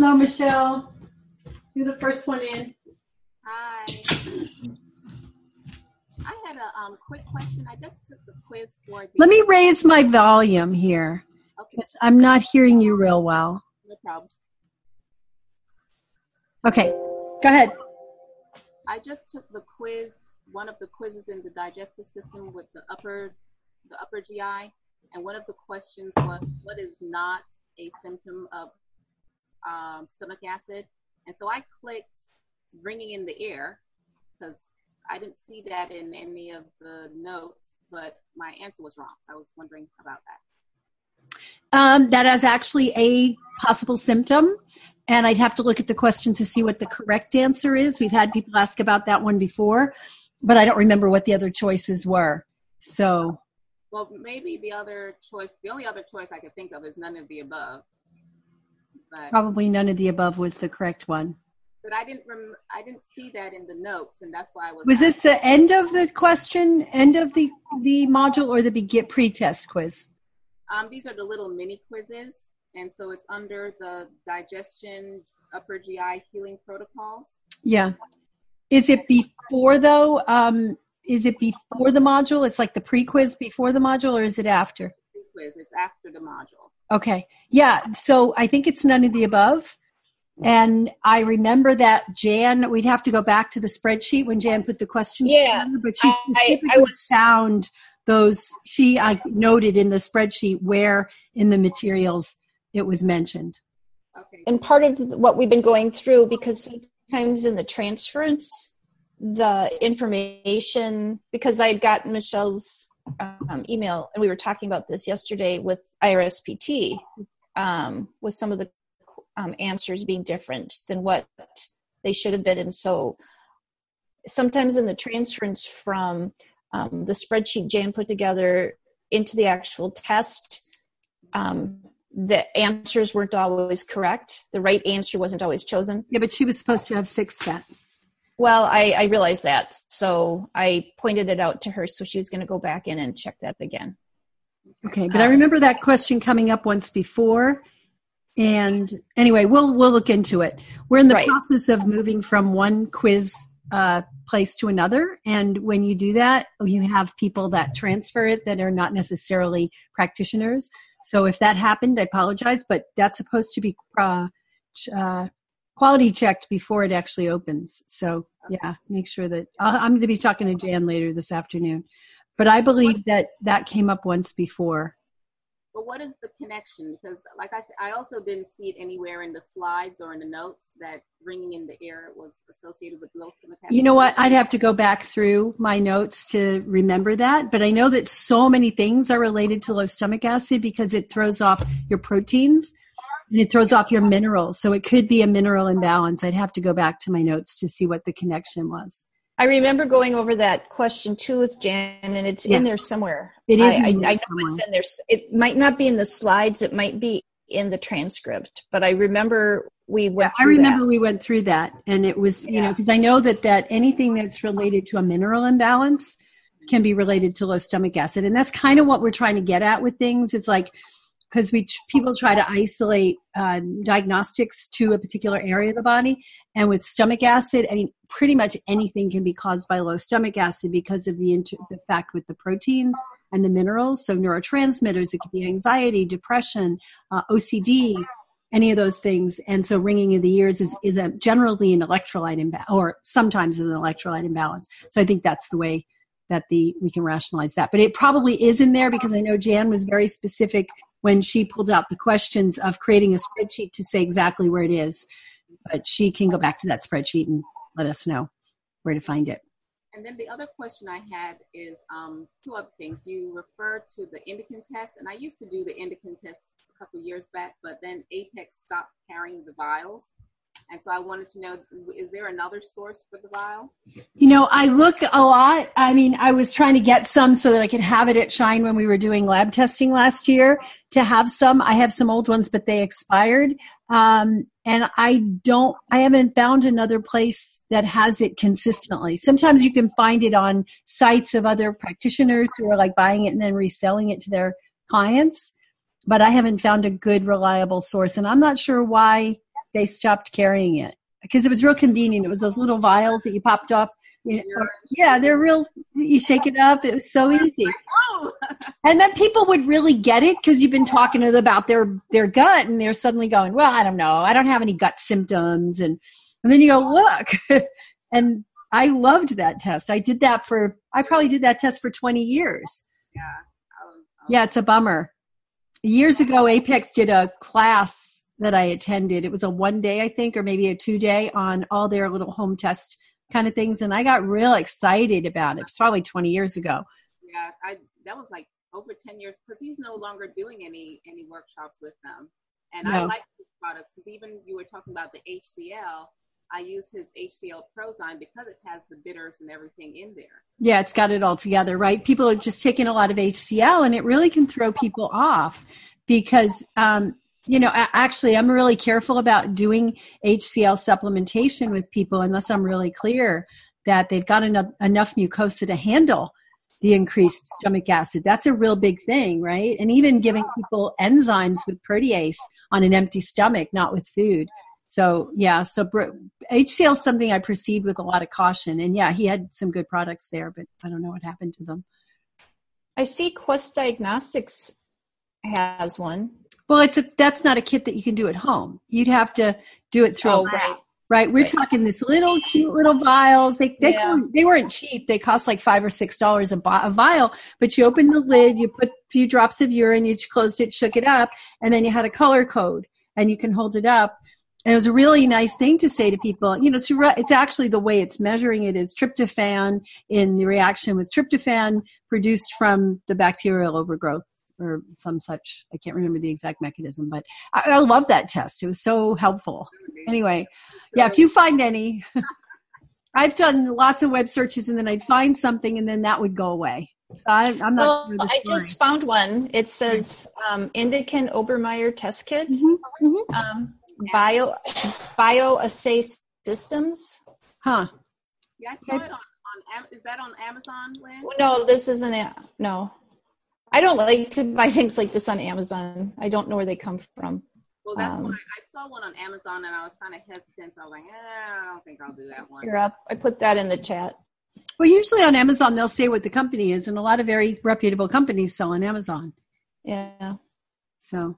Hello, Michelle. You're the first one in. Hi. I had a quick question. I just took the quiz for the... Let me raise my volume here. Okay. I'm not hearing you real well. No problem. Okay, go ahead. I just took the quiz, one of the quizzes in the digestive system with the upper GI, and one of the questions was, what is not a symptom of stomach acid? And so I clicked bringing in the air because I didn't see that in any of the notes, but my answer was wrong. So I was wondering about that. That is actually a possible symptom, and I'd have to look at the question to see what the correct answer is. We've had people ask about that one before, but I don't remember what the other choices were. So, well, maybe the only other choice I could think of is none of the above. But probably none of the above was the correct one. But I didn't see that in the notes, and that's why I was. Was this the end of the question, end of the module, or the pre-test quiz? These are the little mini quizzes, and so it's under the digestion, upper GI healing protocols. Yeah. Is it before though? Is it before the module? It's like the pre-quiz before the module, or is it after? Pre-quiz. It's after the module. Okay. Yeah. So I think it's none of the above. And I remember that Jan, we'd have to go back to the spreadsheet when Jan put the questions together, but she specifically found those, I noted in the spreadsheet where in the materials it was mentioned. Okay. And part of what we've been going through, because sometimes in the transference, the information, because I had gotten Michelle's email, and we were talking about this yesterday with IRSPT, with some of the answers being different than what they should have been. And so sometimes in the transference from the spreadsheet Jan put together into the actual test, the answers weren't always correct. The right answer wasn't always chosen. Yeah, but she was supposed to have fixed that. Well, I realized that. So I pointed it out to her. So she was going to go back in and check that again. Okay. But I remember that question coming up once before. And anyway, we'll look into it. We're in the process of moving from one quiz place to another. And when you do that, you have people that transfer it that are not necessarily practitioners. So if that happened, I apologize, but that's supposed to be quality checked before it actually opens. So yeah, make sure that I'm going to be talking to Jan later this afternoon, but I believe that came up once before. But what is the connection? Because like I said, I also didn't see it anywhere in the slides or in the notes that bringing in the air was associated with low stomach acid. You know what? I'd have to go back through my notes to remember that. But I know that so many things are related to low stomach acid because it throws off your proteins and it throws off your minerals. So it could be a mineral imbalance. I'd have to go back to my notes to see what the connection was. I remember going over that question too with Jan, and it's in there somewhere. It is. I know it's in there. It might not be in the slides. It might be in the transcript. But I remember we went through that. We went through that, and it was, because I know that anything that's related to a mineral imbalance can be related to low stomach acid, and that's kind of what we're trying to get at with things. It's like, because people try to isolate diagnostics to a particular area of the body. And with stomach acid, I mean, pretty much anything can be caused by low stomach acid because of the fact with the proteins and the minerals. So neurotransmitters, it could be anxiety, depression, OCD, any of those things. And so ringing of the ears is generally an electrolyte imbalance, or sometimes an electrolyte imbalance. So I think that's the way that we can rationalize that. But it probably is in there because I know Jan was very specific when she pulled out the questions of creating a spreadsheet to say exactly where it is. But she can go back to that spreadsheet and let us know where to find it. And then the other question I had is two other things. You referred to the Indican test, and I used to do the Indican test a couple of years back, but then Apex stopped carrying the vials. And so I wanted to know, is there another source for the vial? I look a lot. I mean, I was trying to get some so that I could have it at Shine when we were doing lab testing last year to have some. I have some old ones, but they expired. And I haven't found another place that has it consistently. Sometimes you can find it on sites of other practitioners who are like buying it and then reselling it to their clients. But I haven't found a good, reliable source. And I'm not sure why they stopped carrying it because it was real convenient. It was those little vials that you popped off. Yeah, they're real. You shake it up. It was so easy. And then people would really get it because you've been talking to them about their gut, and they're suddenly going, well, I don't know. I don't have any gut symptoms. And then you go, look. And I loved that test. I probably did that test for 20 years. Yeah, it's a bummer. Years ago, Apex did a class that I attended. It was a 1 day, I think, or maybe a 2 day on all their little home test kind of things. And I got real excited about it. It's probably 20 years ago. Yeah, that was like over 10 years because he's no longer doing any workshops with them. And I like his products because even you were talking about the HCl, I use his HCl Prozyme because it has the bitters and everything in there. Yeah, it's got it all together, right? People are just taking a lot of HCl, and it really can throw people off because, actually I'm really careful about doing HCl supplementation with people unless I'm really clear that they've got enough mucosa to handle the increased stomach acid. That's a real big thing, right? And even giving people enzymes with protease on an empty stomach, not with food. So HCl is something I proceed with a lot of caution. And yeah, he had some good products there, but I don't know what happened to them. I see Quest Diagnostics has one. Well, that's not a kit that you can do at home. You'd have to do it through a lab. Right. We're talking this little cute little vials. They weren't cheap. They cost like $5 or $6 a vial, but you opened the lid, you put a few drops of urine, you closed it, shook it up, and then you had a color code and you can hold it up. And it was a really nice thing to say to people, it's actually the way it's measuring it is tryptophan in the reaction with tryptophan produced from the bacterial overgrowth or some such. I can't remember the exact mechanism, but I love that test. It was so helpful. Anyway, yeah, if you find any, I've done lots of web searches and then I'd find something and then that would go away. So I'm not sure. I just found one. It says Indican Obermeyer test kit. Mm-hmm. Mm-hmm. Bioassay Systems. Huh. Yeah, I saw it on is that on Amazon, Lynn? No, this isn't it. No. I don't like to buy things like this on Amazon. I don't know where they come from. Well, that's why I saw one on Amazon and I was kind of hesitant. So I was like, I don't think I'll do that one. You're up. I put that in the chat. Well, usually on Amazon, they'll say what the company is, and a lot of very reputable companies sell on Amazon. Yeah. So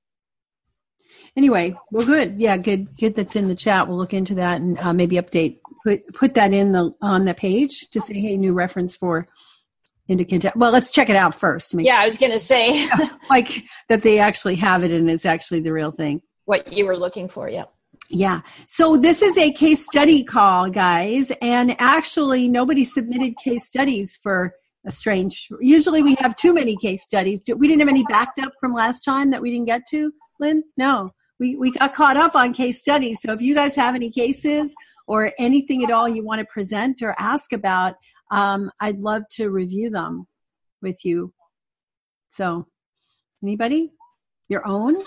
anyway, well, good. Yeah, good that's in the chat. We'll look into that and maybe put that on the page to say, hey, new reference for Indican. Well, let's check it out first. I was going to say. Like that they actually have it and it's actually the real thing. What you were looking for, yeah. Yeah. So this is a case study call, guys. And actually, nobody submitted case studies for a strange. Usually we have too many case studies. We didn't have any backed up from last time that we didn't get to, Lynn? No. We got caught up on case studies. So if you guys have any cases or anything at all you want to present or ask about, I'd love to review them with you. So anybody? Your own?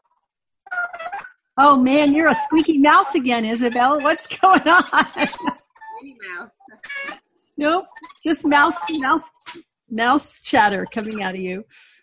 Oh, man, you're a squeaky mouse again, Isabel. What's going on? Minnie Mouse. Nope, just mouse chatter coming out of you.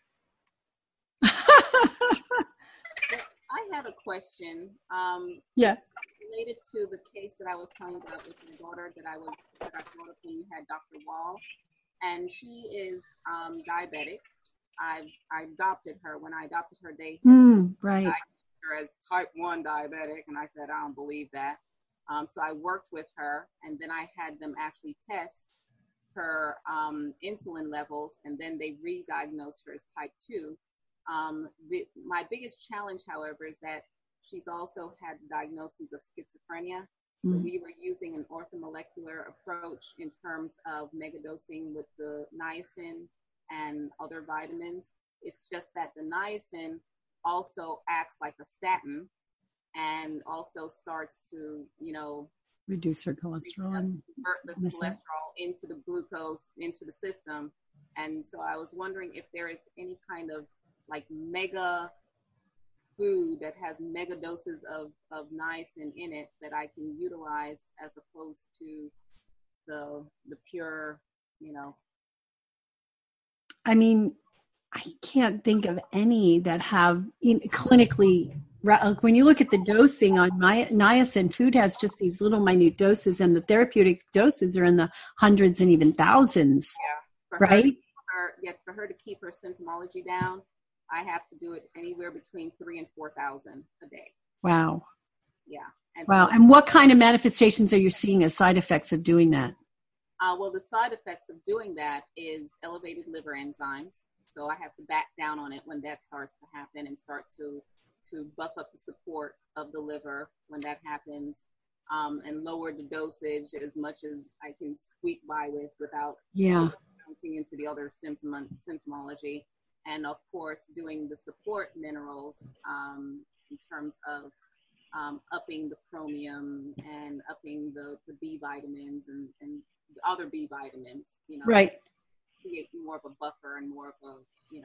I had a question. Yes. Related to the case that I was telling about with my daughter that I brought up when you had Dr. Wall, and she is diabetic. I adopted her. When I adopted her, they right. her as type 1 diabetic, and I said I don't believe that. So I worked with her, and then I had them actually test her insulin levels, and then they re-diagnosed her as type 2. My biggest challenge, however, is that she's also had diagnoses of schizophrenia. So we were using an orthomolecular approach in terms of megadosing with the niacin and other vitamins. It's just that the niacin also acts like a statin and also starts to, reduce her cholesterol and convert the cholesterol into the glucose into the system. And so I was wondering if there is any kind of like mega food that has mega doses of niacin in it that I can utilize as opposed to the pure, I mean, I can't think of any that have clinically like when you look at the dosing on niacin, food has just these little minute doses, and the therapeutic doses are in the hundreds and even thousands. Yeah. Right? For her to keep her symptomology down, I have to do it anywhere between 3,000 and 4,000 a day. Wow. Yeah. Wow. And what kind of manifestations are you seeing as side effects of doing that? Well, the side effects of doing that is elevated liver enzymes. So I have to back down on it when that starts to happen and start to buff up the support of the liver when that happens, and lower the dosage as much as I can squeak by with without bouncing into the other symptomology. And of course, doing the support minerals in terms of upping the chromium and upping the B vitamins and the other B vitamins, right. Create more of a buffer and more of a,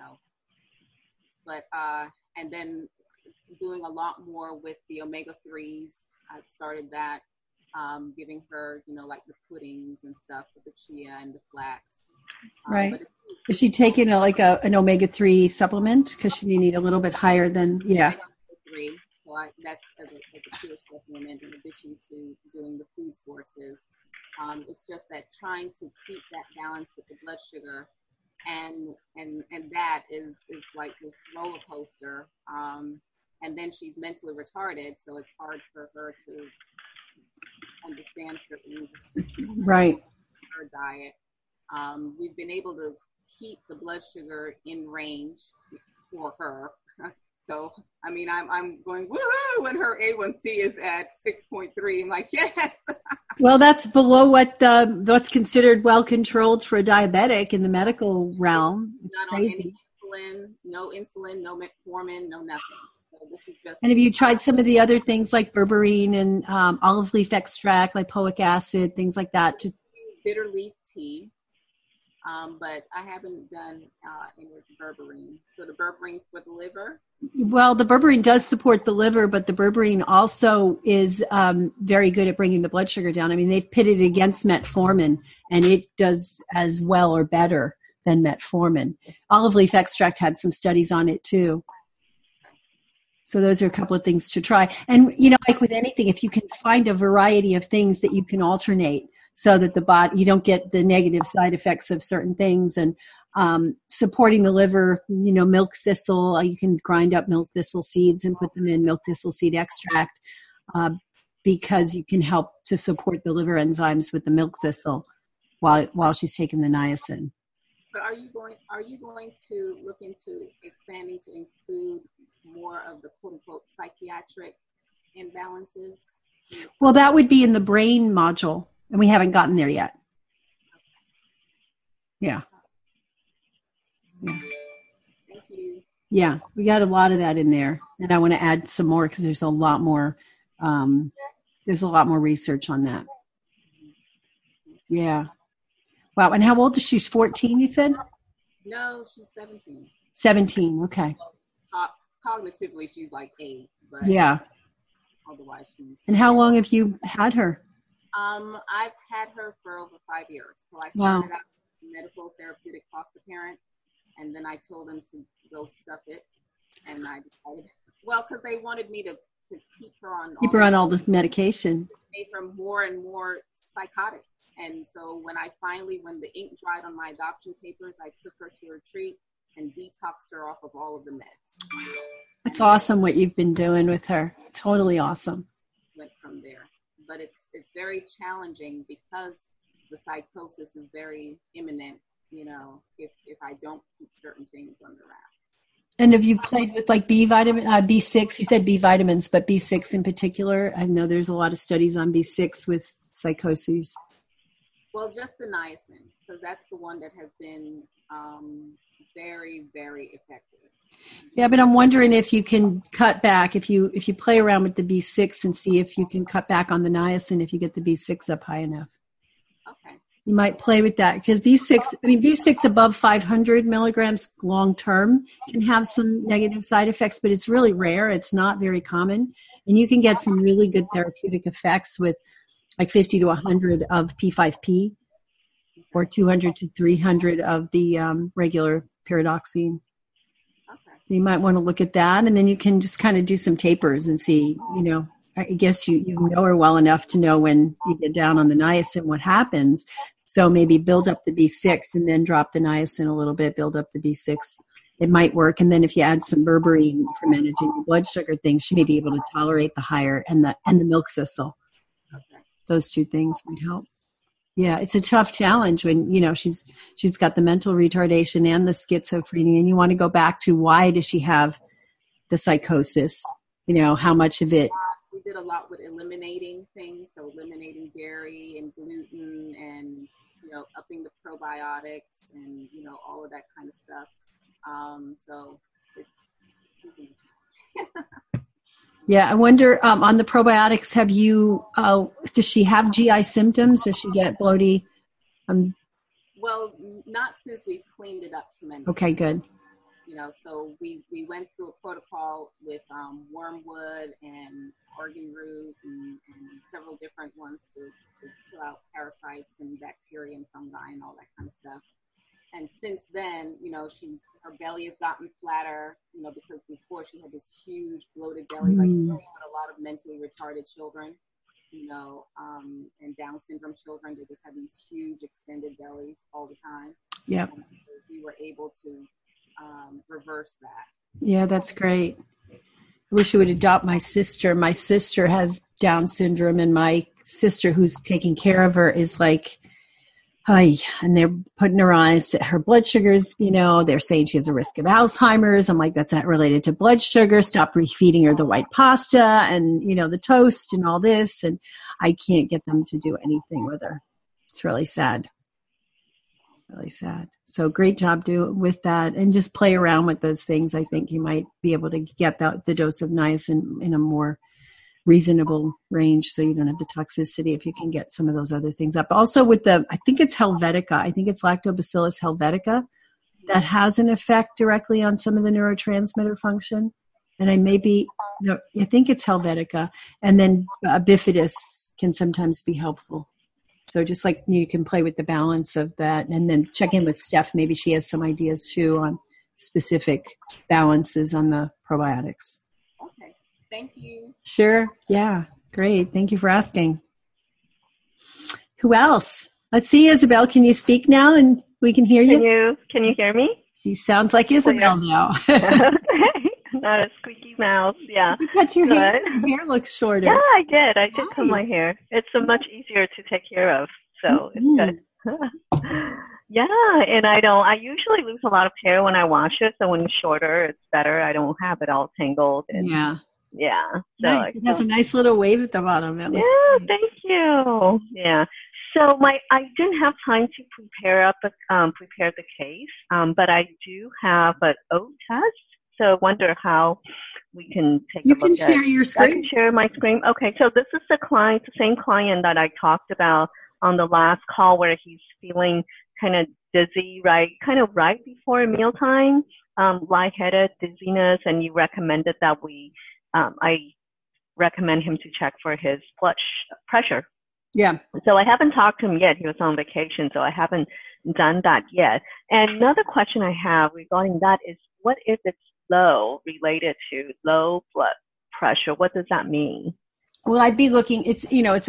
but, and then doing a lot more with the omega-3s. I've started that, giving her, like the puddings and stuff with the chia and the flax. Right. Is she taking an omega-3 supplement? Because she need a little bit higher than, Omega-3. So that's as a pure supplement in addition to doing the food sources. It's just that trying to keep that balance with the blood sugar, and that is like this roller coaster. And then she's mentally retarded, so it's hard for her to understand certain restrictions. Right. Her diet. We've been able to keep the blood sugar in range for her. So, I mean, I'm going, woo-hoo, when her A1C is at 6.3. I'm like, yes. Well, that's below what's considered well-controlled for a diabetic in the medical realm. It's not crazy. On no insulin, no metformin, no nothing. So this is just. And have you tried some of the other things like berberine and olive leaf extract, lipoic acid, things like that? Bitter leaf tea. But I haven't done any with berberine. So the berberine for the liver? Well, the berberine does support the liver, but the berberine also is very good at bringing the blood sugar down. I mean, they've pitted against metformin, and it does as well or better than metformin. Olive leaf extract had some studies on it too. So those are a couple of things to try. And, like with anything, if you can find a variety of things that you can alternate, so that the body, you don't get the negative side effects of certain things, and supporting the liver, milk thistle, you can grind up milk thistle seeds and put them in milk thistle seed extract because you can help to support the liver enzymes with the milk thistle while she's taking the niacin. But are you going to look into expanding to include more of the quote unquote psychiatric imbalances? Well, that would be in the brain module. And we haven't gotten there yet. Yeah. Thank you. Yeah, we got a lot of that in there. And I want to add some more because there's a lot more research on that. Yeah. Wow. And how old is she? She's 14, you said? No, she's 17. 17, okay. Cognitively, she's like 8. But yeah. Otherwise, she's... And how long have you had her? I've had her for over 5 years. So I started out as a medical therapeutic foster parent, and then I told them to go stuff it. And I decided, because they wanted me to keep her on all the medication. Made her more and more psychotic. And so when the ink dried on my adoption papers, I took her to a retreat and detoxed her off of all of the meds. That's awesome what you've been doing with her. Totally awesome. Went from there. But it's very challenging because the psychosis is very imminent, if I don't keep certain things under wraps. And have you played with like B6? You said B vitamins, but B6 in particular? I know there's a lot of studies on B6 with psychoses. Well, just the niacin, because that's the one that has been very, very effective. Yeah, but I'm wondering if you can cut back, if you play around with the B6 and see if you can cut back on the niacin if you get the B6 up high enough. Okay. You might play with that because B6 above 500 milligrams long term can have some negative side effects, but it's really rare. It's not very common. And you can get some really good therapeutic effects with like 50 to 100 of P5P or 200 to 300 of the regular pyridoxine. So you might want to look at that, and then you can just kind of do some tapers and see, I guess you know her well enough to know when you get down on the niacin what happens. So maybe build up the B6 and then drop the niacin a little bit, build up the B6. It might work. And then if you add some berberine for managing the blood sugar things, she may be able to tolerate the higher and the milk thistle. Okay. Those two things might help. Yeah, it's a tough challenge when, she's got the mental retardation and the schizophrenia, and you want to go back to why does she have the psychosis? How much of it? We did a lot with eliminating things, so eliminating dairy and gluten and, upping the probiotics and, all of that kind of stuff. So it's Yeah, I wonder on the probiotics, does she have GI symptoms? Does she get bloaty? Well, not since we've cleaned it up tremendously. Okay, good. So we went through a protocol with wormwood and organ root and several different ones to kill out parasites and bacteria and fungi and all that kind of stuff. And since then, her belly has gotten flatter, because before she had this huge bloated belly, like you see with a lot of mentally retarded children, and Down syndrome children, they just have these huge extended bellies all the time. Yeah. We were able to reverse that. Yeah, that's great. I wish you would adopt my sister. My sister has Down syndrome, and my sister who's taking care of her is like, and they're putting her on her blood sugars, they're saying she has a risk of Alzheimer's. I'm like, that's not related to blood sugar. Stop refeeding her the white pasta and, the toast and all this. And I can't get them to do anything with her. It's really sad. Really sad. So great job with that, and just play around with those things. I think you might be able to get the dose of niacin in a more reasonable range, so you don't have the toxicity if you can get some of those other things up. Also with I think it's Helvetica. I think it's Lactobacillus helvetica that has an effect directly on some of the neurotransmitter function. And I think it's Helvetica. And then Bifidus can sometimes be helpful. So just like you can play with the balance of that, and then check in with Steph. Maybe she has some ideas too on specific balances on the probiotics. Okay. Thank you. Sure. Yeah. Great. Thank you for asking. Who else? Let's see, Isabel, can you speak now and we can hear you? Can you hear me? She sounds like Isabel now. Okay. Not a squeaky mouse. Yeah. Did you cut your hair? Your hair looks shorter. Yeah, I did. I did cut my hair. It's much easier to take care of. So it's good. Yeah. And I usually lose a lot of hair when I wash it. So when it's shorter, it's better. I don't have it all tangled. And yeah. Yeah. So nice. It has a nice little wave at the bottom. Yeah. Thank you. Yeah. So I didn't have time to prepare the case, but I do have an oat test. So I wonder how we can take a look at it. You can share your screen. I can share my screen. Okay, so this is the same client that I talked about on the last call, where he's feeling kind of dizzy, right before mealtime, lightheaded, dizziness, and you recommended that I recommend him to check for his blood pressure. Yeah. So I haven't talked to him yet. He was on vacation, so I haven't done that yet. And another question I have regarding that is, what if it's low, related to low blood pressure? What does that mean? Well, I'd be looking, it's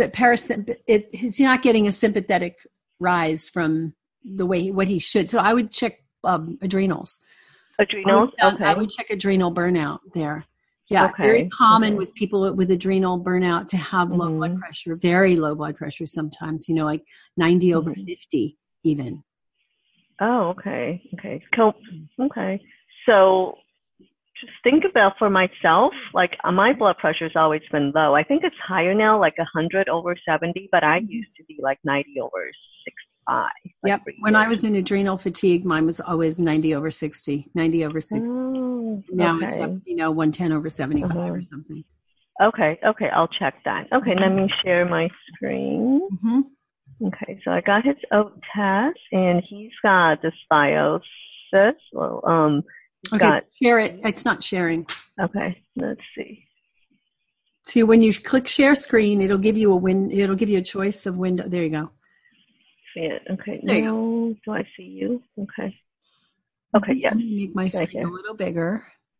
a he's not getting a sympathetic rise from what he should. So I would check adrenals. Adrenals? Okay. I would check adrenal burnout there. Yeah, okay. Very common with people with adrenal burnout to have low blood pressure, very low blood pressure sometimes, like 90 over 50 even. Oh, okay. Okay. Cool. Okay. So just think about for myself, like my blood pressure has always been low. I think it's higher now, like 100 over 70, but I used to be like 90 over 65. Yep. When I was in adrenal fatigue, mine was always 90 over 60, 90 over 60. Oh, now it's up, 110 over 75 or something. Okay. Okay. I'll check that. Okay. Let me share my screen. Mm-hmm. Okay. So I got his oat test, and he's got dysbiosis. Well, share it. It's not sharing. Okay. Let's see. So when you click share screen, it'll give you it'll give you a choice of window. There you go. See it. Okay. There you go. Do I see you? Okay. Okay. Yes. Make my screen a little bigger.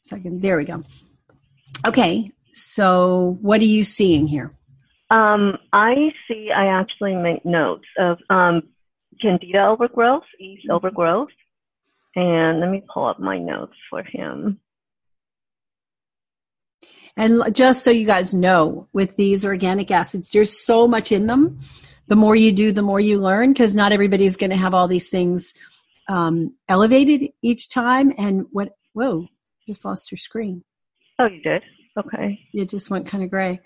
Second. There we go. Okay. So what are you seeing here? I actually make notes of Candida overgrowth, yeast overgrowth. And let me pull up my notes for him. And just so you guys know, with these organic acids, there's so much in them. The more you do, the more you learn, because not everybody's going to have all these things elevated each time. And whoa, just lost your screen. Oh, you did? Okay. It just went kind of gray.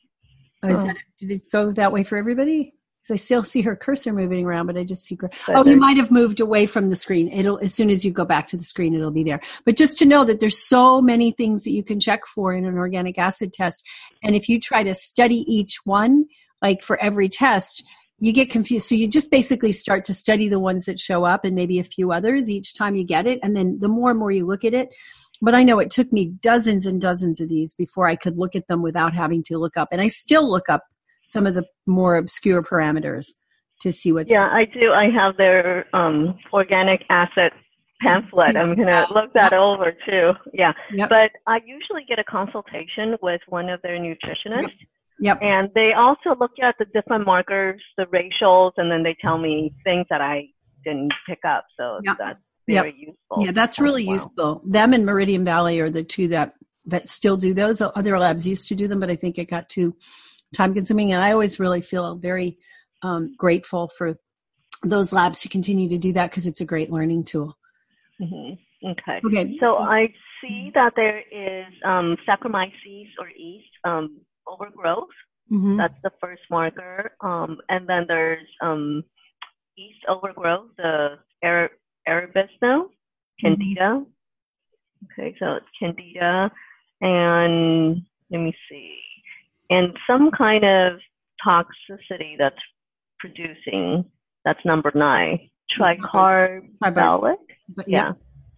Did it go that way for everybody? Because I still see her cursor moving around, but I just see gray. Oh, you might have moved away from the screen. As soon as you go back to the screen, it'll be there. But just to know that there's so many things that you can check for in an organic acid test. And if you try to study each one, like for every test, you get confused. So you just basically start to study the ones that show up and maybe a few others each time you get it. And then the more and more you look at it, but I know it took me dozens and dozens of these before I could look at them without having to look up. And I still look up some of the more obscure parameters to see what's. Yeah, I do. I have their organic acid pamphlet. I'm going to look that over too. Yeah. Yep. But I usually get a consultation with one of their nutritionists. Yep. And they also look at the different markers, the ratios, and then they tell me things that I didn't pick up. So that's very useful. Yeah, that's really useful. Them and Meridian Valley are the two that still do those. Other labs used to do them, but I think it got too time consuming. And I always really feel very grateful for those labs to continue to do that because it's a great learning tool. Mm-hmm. Okay. So I see that there is Saccharomyces or yeast overgrowth. Mm-hmm. That's the first marker. And then there's yeast overgrowth, the Arabisno, Candida. Mm-hmm. Okay, so it's Candida, and let me see, and some kind of toxicity that's producing. That's number 9, tricarbolic. Yeah.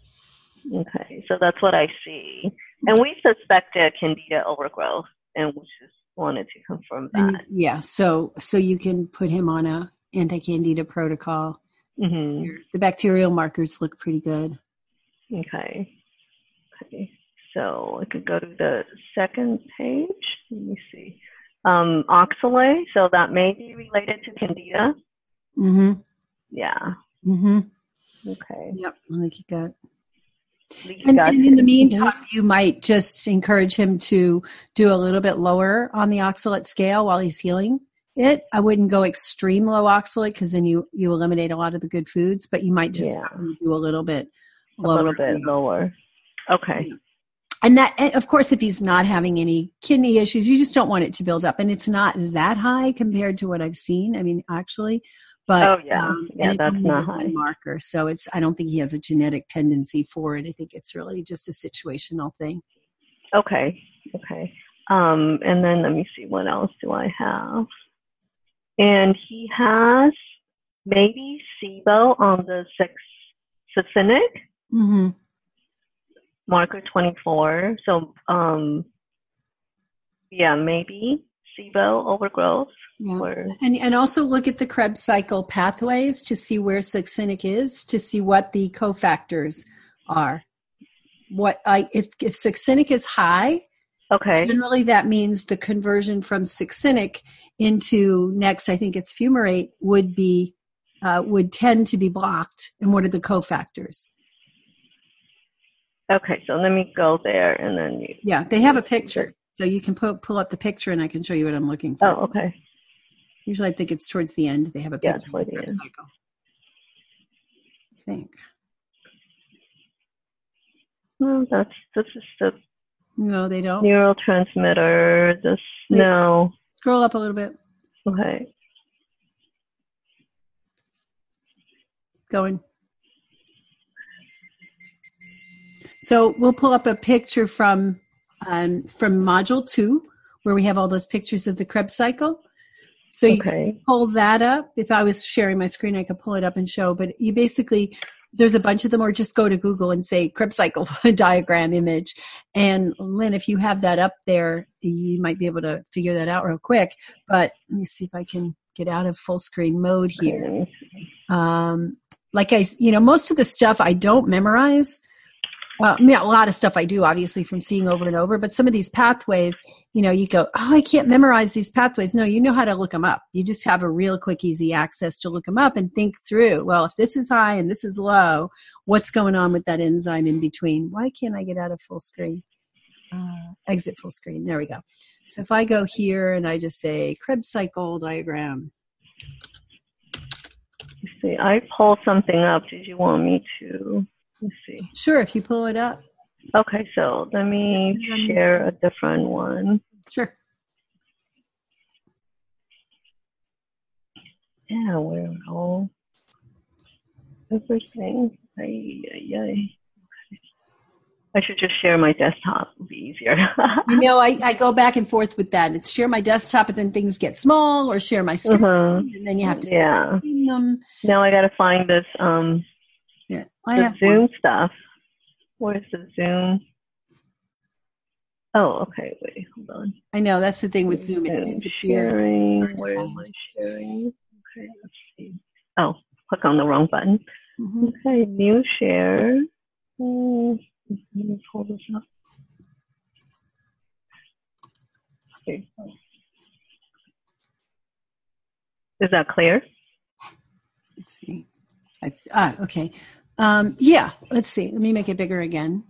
Okay, so that's what I see, and we suspected Candida overgrowth, and we just wanted to confirm that. So you can put him on a anti-Candida protocol. Mm-hmm. The bacterial markers look pretty good. Okay. So I could go to the second page. Let me see. Oxalate. So that may be related to Candida. Mm-hmm. Yeah. Mm-hmm. Okay. Yep. I think you got. And in the meantime, you might just encourage him to do a little bit lower on the oxalate scale while he's healing it. I wouldn't go extreme low oxalate because then you eliminate a lot of the good foods, but you might just do a little bit lower. Okay. Yeah. And that, of course, if he's not having any kidney issues, you just don't want it to build up. And it's not that high compared to what I've seen. I mean, actually, but that's not high marker. So I don't think he has a genetic tendency for it. I think it's really just a situational thing. Okay. And then let me see, what else do I have? And he has maybe SIBO on the succinic. Mm-hmm. Marker 24. So, maybe SIBO overgrowth. Yeah. And also look at the Krebs cycle pathways to see where succinic is, to see what the cofactors are. If succinic is high, generally that means the conversion from succinic into next, I think it's fumarate, would tend to be blocked. And what are the cofactors? Okay, so let me go there and then they have a picture. So you can pull up the picture and I can show you what I'm looking for. Oh, okay. Usually I think it's towards the end. They have a picture toward the end. Cycle. I think. Well, that's just the No, they don't. Neurotransmitter. No. Scroll up a little bit. Okay. Going. So we'll pull up a picture from module 2 where we have all those pictures of the Krebs cycle. So you can pull that up. If I was sharing my screen, I could pull it up and show. But you basically, there's a bunch of them, or just go to Google and say Krebs cycle diagram image. And Lynn, if you have that up there, you might be able to figure that out real quick. But let me see if I can get out of full screen mode here. Most of the stuff I don't memorize. Yeah, a lot of stuff I do, obviously, from seeing over and over. But some of these pathways, you go, oh, I can't memorize these pathways. No, you know how to look them up. You just have a real quick, easy access to look them up and think through. Well, if this is high and this is low, what's going on with that enzyme in between? Why can't I get out of full screen? Exit full screen. There we go. So if I go here and I just say Krebs cycle diagram. Let's see, I pulled something up. Did you want me to? Let's see. Sure, if you pull it up. Okay, so let me share a different one. Sure. Yeah, we're all everything. I should just share my desktop. It'll be easier. I go back and forth with that. It's share my desktop, and then things get small, or share my screen, and then you have to screen them. Now I got to find this the Zoom stuff. Where's the Zoom? Oh, okay. Wait, hold on. I know that's the thing with Zoom. It disappears. Sharing. Where am I sharing? Okay, let's see. Oh, click on the wrong button. Mm-hmm. Okay, new share. Let me pull this up. Okay. Is that clear? Let's see. Okay. Yeah, let's see. Let me make it bigger again.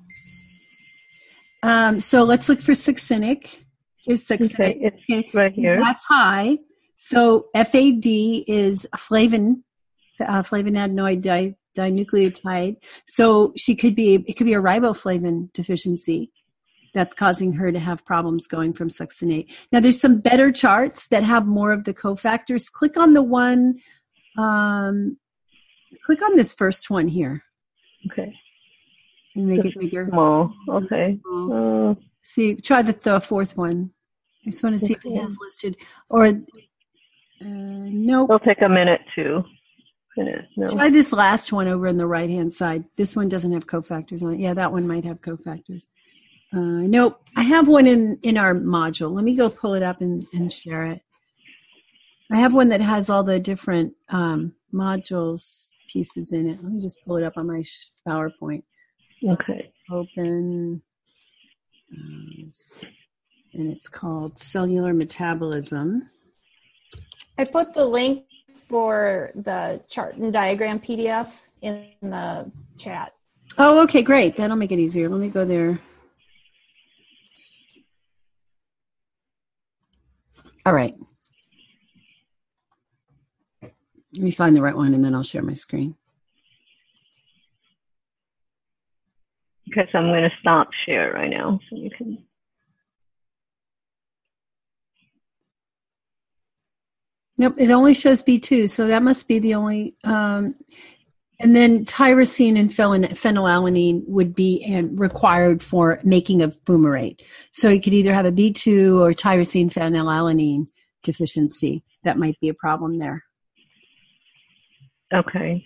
So let's look for succinic. Here's succinic. Okay, it's right here. That's high. So FAD is flavonadenoid dinucleotide. So it could be a riboflavin deficiency that's causing her to have problems going from succinate. Now there's some better charts that have more of the cofactors. Click on the one, click on this first one here. Okay. And make it bigger. Small. Okay. See, try the fourth one. I just want to see if it has listed. Or, nope. It'll take a minute to finish. No. Try this last one over on the right-hand side. This one doesn't have cofactors on it. Yeah, that one might have cofactors. Nope. I have one in our module. Let me go pull it up and share it. I have one that has all the different modules pieces in it. Let me just pull it up on my PowerPoint. Okay. Open. And it's called Cellular Metabolism. I put the link for the chart and diagram PDF in the chat. Oh, okay, great. That'll make it easier. Let me go there. All right. Let me find the right one, and then I'll share my screen. Okay, so I'm going to stop share right now so you can. Nope, it only shows B2, so that must be the only. And then tyrosine and phenylalanine would be required for making of fumarate. So you could either have a B2 or tyrosine phenylalanine deficiency. That might be a problem there. Okay.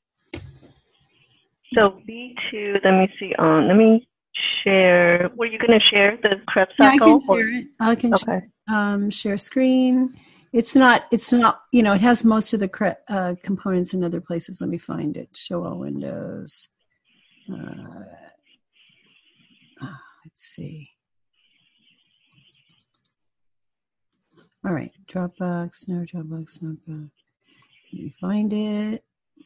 So B2, let me see let me share. Were you going to share the Krebs cycle? Yeah, I can share it. I can share screen. It's not, it has most of the components in other places. Let me find it. Show all windows. Let's see. All right. Dropbox, no Dropbox, notebook. Let me find it.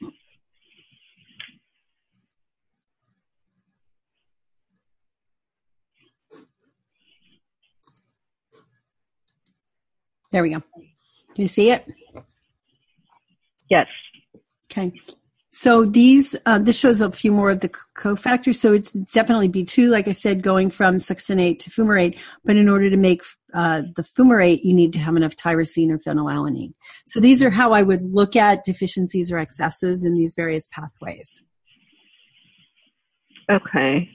There we go. Do you see it? Yes. Okay. So these, this shows a few more of the cofactors. So it's definitely B2, like I said, going from succinate to fumarate. But in order to make the fumarate, you need to have enough tyrosine or phenylalanine. So these are how I would look at deficiencies or excesses in these various pathways. Okay.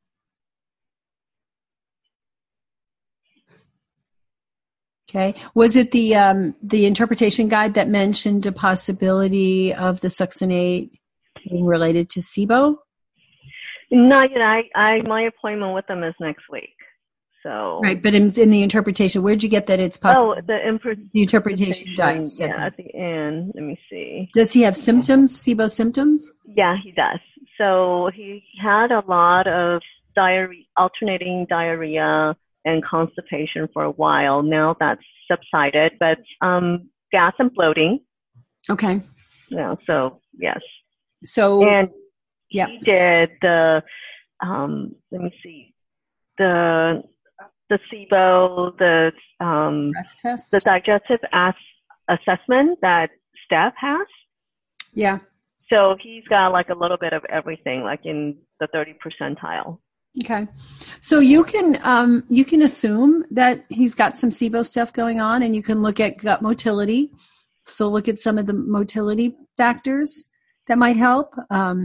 Okay. Was it the interpretation guide that mentioned a possibility of the succinate being related to SIBO? Not yet. My appointment with them is next week. So right, but in the interpretation, where'd you get that it's possible? Oh, the interpretation guide said at the end. Let me see. Does he have symptoms? SIBO symptoms? Yeah, he does. So he had a lot of diarrhea, alternating diarrhea and constipation for a while. Now that's subsided, but gas and bloating. Okay. Yeah. So yes. So and yeah, he did the let me see, the SIBO, the breath test. the digestive assessment that Steph has. Yeah. So he's got like a little bit of everything, like in the 30 percentile. Okay. So you can assume that he's got some SIBO stuff going on, and you can look at gut motility. So look at some of the motility factors that might help.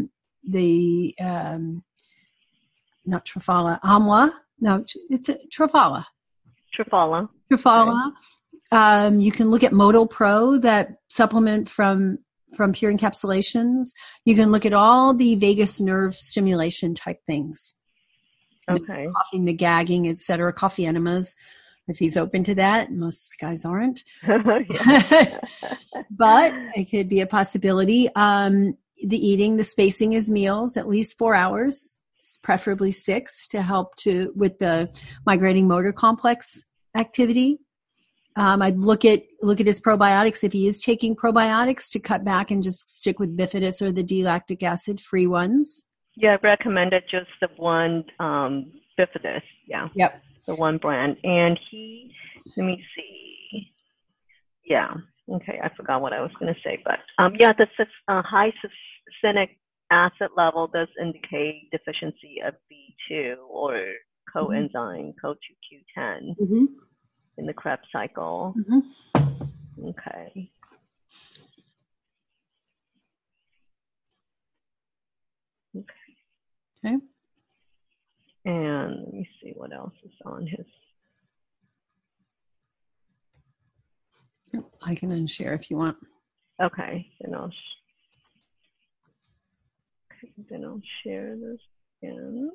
Not Triphala, Amla. No, it's Triphala. Triphala. Triphala. Okay. You can look at Modal Pro, that supplement from Pure Encapsulations. You can look at all the vagus nerve stimulation type things. Okay. The coughing, the gagging, etc. Coffee enemas, if he's open to that. Most guys aren't. But it could be a possibility. The eating, the spacing his meals, at least 4 hours, preferably 6, to help with the migrating motor complex activity. I'd look at his probiotics, if he is taking probiotics, to cut back and just stick with Bifidus or the D-lactic acid free ones. Yeah, I recommended just the one Bifidus. Yeah. Yep. The one brand. And let me see. Yeah. Okay, I forgot what I was going to say, but the high succinic acid level does indicate deficiency of B2 or coenzyme CoQ10 in the Krebs cycle. Okay. Okay. And let me see what else is on his. I can unshare if you want. Okay, then I'll share this again.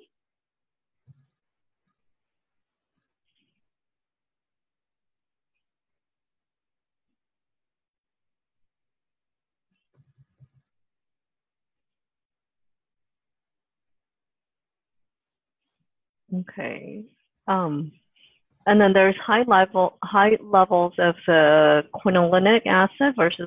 Okay. And then there's high levels of the quinolinic acid versus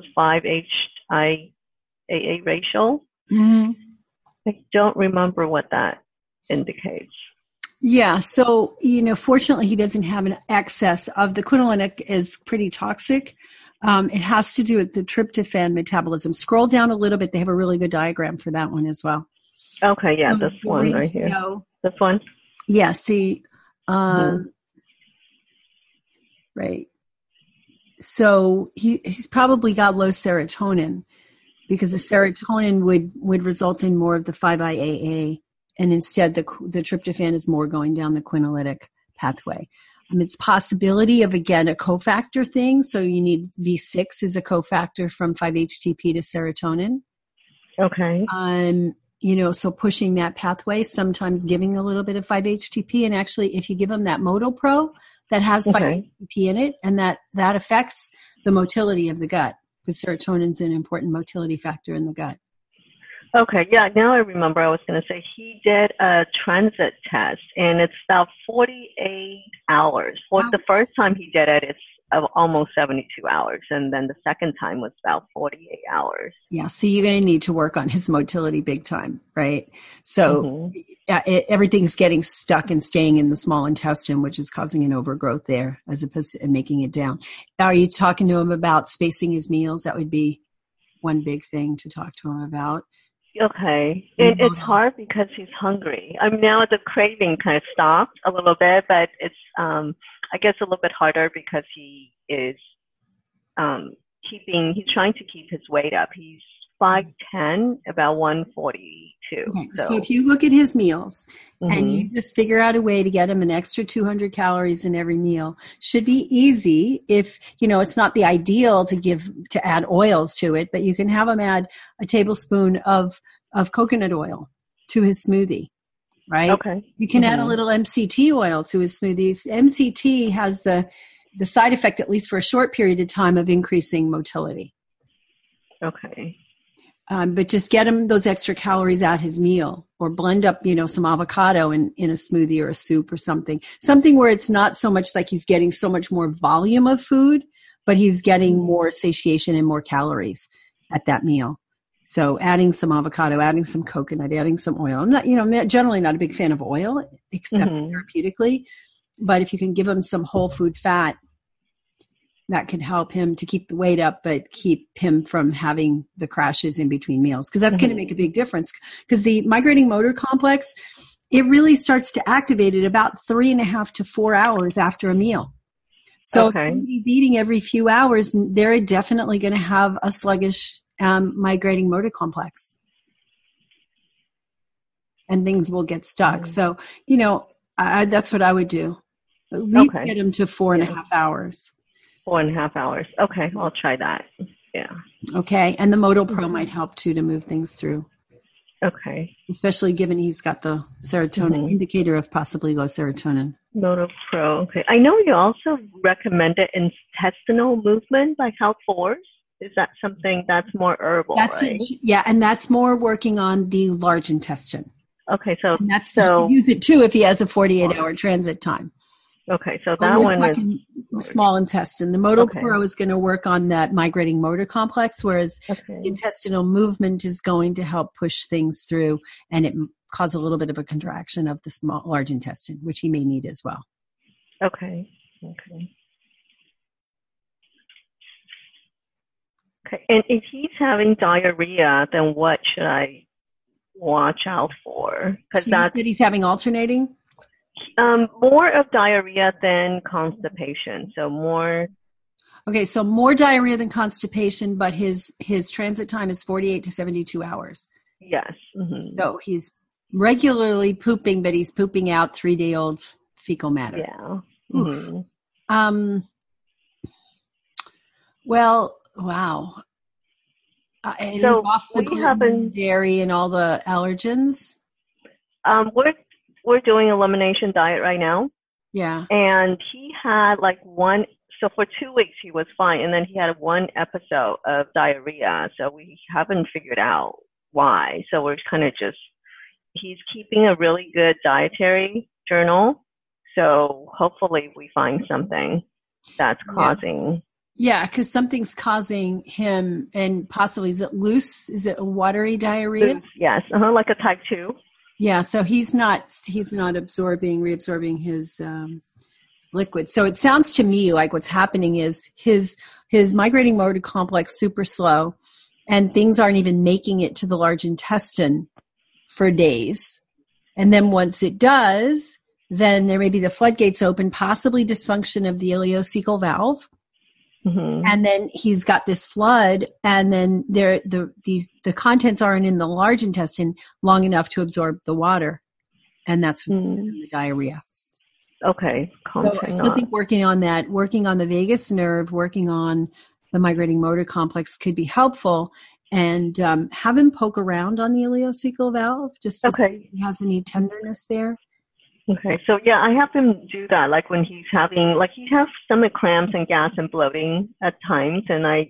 5-HIAA ratio. Mm-hmm. I don't remember what that indicates. Yeah, so, fortunately he doesn't have an excess of the quinolinic is pretty toxic. It has to do with the tryptophan metabolism. Scroll down a little bit. They have a really good diagram for that one as well. Okay, yeah, this one right here. This one? Yeah, see, right. So he's probably got low serotonin, because the serotonin would result in more of the 5-IAA, and instead the tryptophan is more going down the quinolytic pathway. It's possibility of, again, a cofactor thing. So you need B6 as a cofactor from 5-HTP to serotonin. Okay. So pushing that pathway, sometimes giving a little bit of 5-HTP. And actually, if you give them that Modal Pro that has 5-HTP in it, and that affects the motility of the gut, because serotonin's an important motility factor in the gut. Okay, yeah, now I remember I was going to say he did a transit test, and it's about 48 hours. The first time he did it, it's almost 72 hours, and then the second time was about 48 hours. Yeah, so you're going to need to work on his motility big time, right? So everything's getting stuck and staying in the small intestine, which is causing an overgrowth there, as opposed to making it down. Are you talking to him about spacing his meals? That would be one big thing to talk to him about. Okay. It's hard because he's hungry. Now the craving kind of stopped a little bit, but it's, I guess, a little bit harder because he is he's trying to keep his weight up. He's 5'10", about 142. Okay. So if you look at his meals and you just figure out a way to get him an extra 200 calories in every meal, should be easy. If, it's not the ideal to add oils to it, but you can have him add a tablespoon of coconut oil to his smoothie, right? Okay. You can add a little MCT oil to his smoothies. MCT has the side effect, at least for a short period of time, of increasing motility. Okay. But just get him those extra calories at his meal, or blend up, some avocado in a smoothie or a soup or something where it's not so much like he's getting so much more volume of food, but he's getting more satiation and more calories at that meal. So adding some avocado, adding some coconut, adding some oil. I'm not, generally not a big fan of oil except therapeutically, but if you can give him some whole food fat, that can help him to keep the weight up, but keep him from having the crashes in between meals. Because that's going to make a big difference. Because the migrating motor complex, it really starts to activate at about 3.5 to 4 hours after a meal. So if he's eating every few hours, they're definitely going to have a sluggish migrating motor complex. And things will get stuck. So, that's what I would do. At least get him to 4.5 hours. 4.5 hours. Okay, I'll try that. Yeah. Okay, and the Modal Pro might help too to move things through. Okay. Especially given he's got the serotonin indicator of possibly low serotonin. Modal Pro. Okay. I know you also recommended intestinal movement by Health Force. Is that something that's more herbal? Right? Yeah, and that's more working on the large intestine. Okay, so you can use it too if he has a 48-hour transit time. Okay, so that one is small intestine. The Modal Pro is going to work on that migrating motor complex, whereas intestinal movement is going to help push things through, and it cause a little bit of a contraction of the large intestine, which he may need as well. Okay. And if he's having diarrhea, then what should I watch out for? Because you said he's having alternating? More of diarrhea than constipation. So more. Okay, so more diarrhea than constipation, but his transit time is 48 to 72 hours. Yes. Mm-hmm. So he's regularly pooping, but he's pooping out 3-day-old fecal matter. Yeah. Mm-hmm. Well, wow. And so he's off the gluten, dairy, and all the allergens. We're doing elimination diet right now. Yeah. And he had so for 2 weeks he was fine. And then he had one episode of diarrhea. So we haven't figured out why. So we're kind of he's keeping a really good dietary journal. So hopefully we find something that's causing. Yeah, because something's causing him, and possibly, is it loose? Is it a watery diarrhea? Loose, yes. Like a type 2. Yeah, so he's not reabsorbing his liquid. So it sounds to me like what's happening is his migrating motor complex super slow, and things aren't even making it to the large intestine for days. And then once it does, then there may be the floodgates open, possibly dysfunction of the ileocecal valve. Mm-hmm. And then he's got this flood, and then the contents aren't in the large intestine long enough to absorb the water, and that's what's the diarrhea. Okay, so I still think working on the vagus nerve, working on the migrating motor complex could be helpful, and have him poke around on the ileocecal valve just to see if he has any tenderness there. Okay, so yeah, I have him do that, like when he's having, he has stomach cramps and gas and bloating at times, and I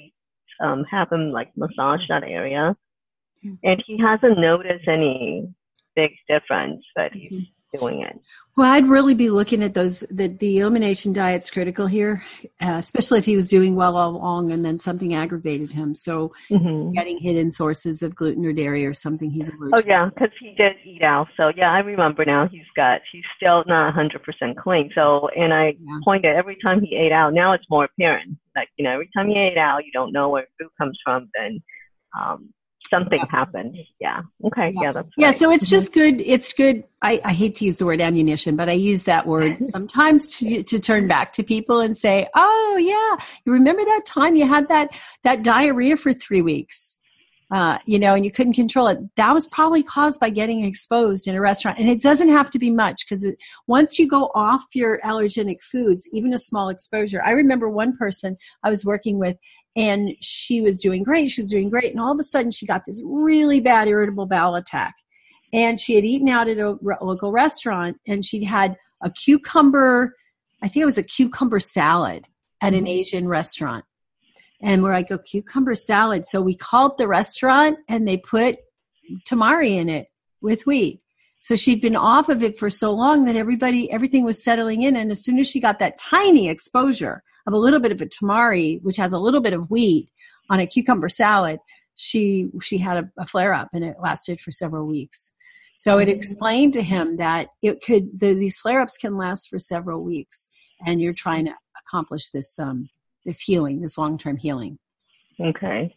have him massage that area, and he hasn't noticed any big difference, but he's doing it. Well, I'd really be looking at the elimination diet's critical here, especially if he was doing well all along and then something aggravated him. So getting hidden sources of gluten or dairy or something he's allergic to. Oh, yeah, because he did eat out. So, yeah, I remember now he's still not 100% clean. So, and I pointed every time he ate out, now it's more apparent. Every time he ate out, you don't know where food comes from, then something happened. Yeah. Okay. Yeah. That's right. So it's just good. It's good. I hate to use the word ammunition, but I use that word sometimes to turn back to people and say, oh yeah, you remember that time you had that diarrhea for 3 weeks, and you couldn't control it. That was probably caused by getting exposed in a restaurant. And it doesn't have to be much, because once you go off your allergenic foods, even a small exposure. I remember one person I was working with, and she was doing great. And all of a sudden she got this really bad irritable bowel attack. And she had eaten out at a local restaurant, and she'd had I think it was a cucumber salad at an Asian restaurant. And we're like, a cucumber salad. So we called the restaurant and they put tamari in it with wheat. So she'd been off of it for so long that everything was settling in. And as soon as she got that tiny exposure of a little bit of a tamari, which has a little bit of wheat on a cucumber salad, she had a flare up, and it lasted for several weeks. So it explained to him that these flare ups can last for several weeks, and you're trying to accomplish this healing, this long-term healing. Okay.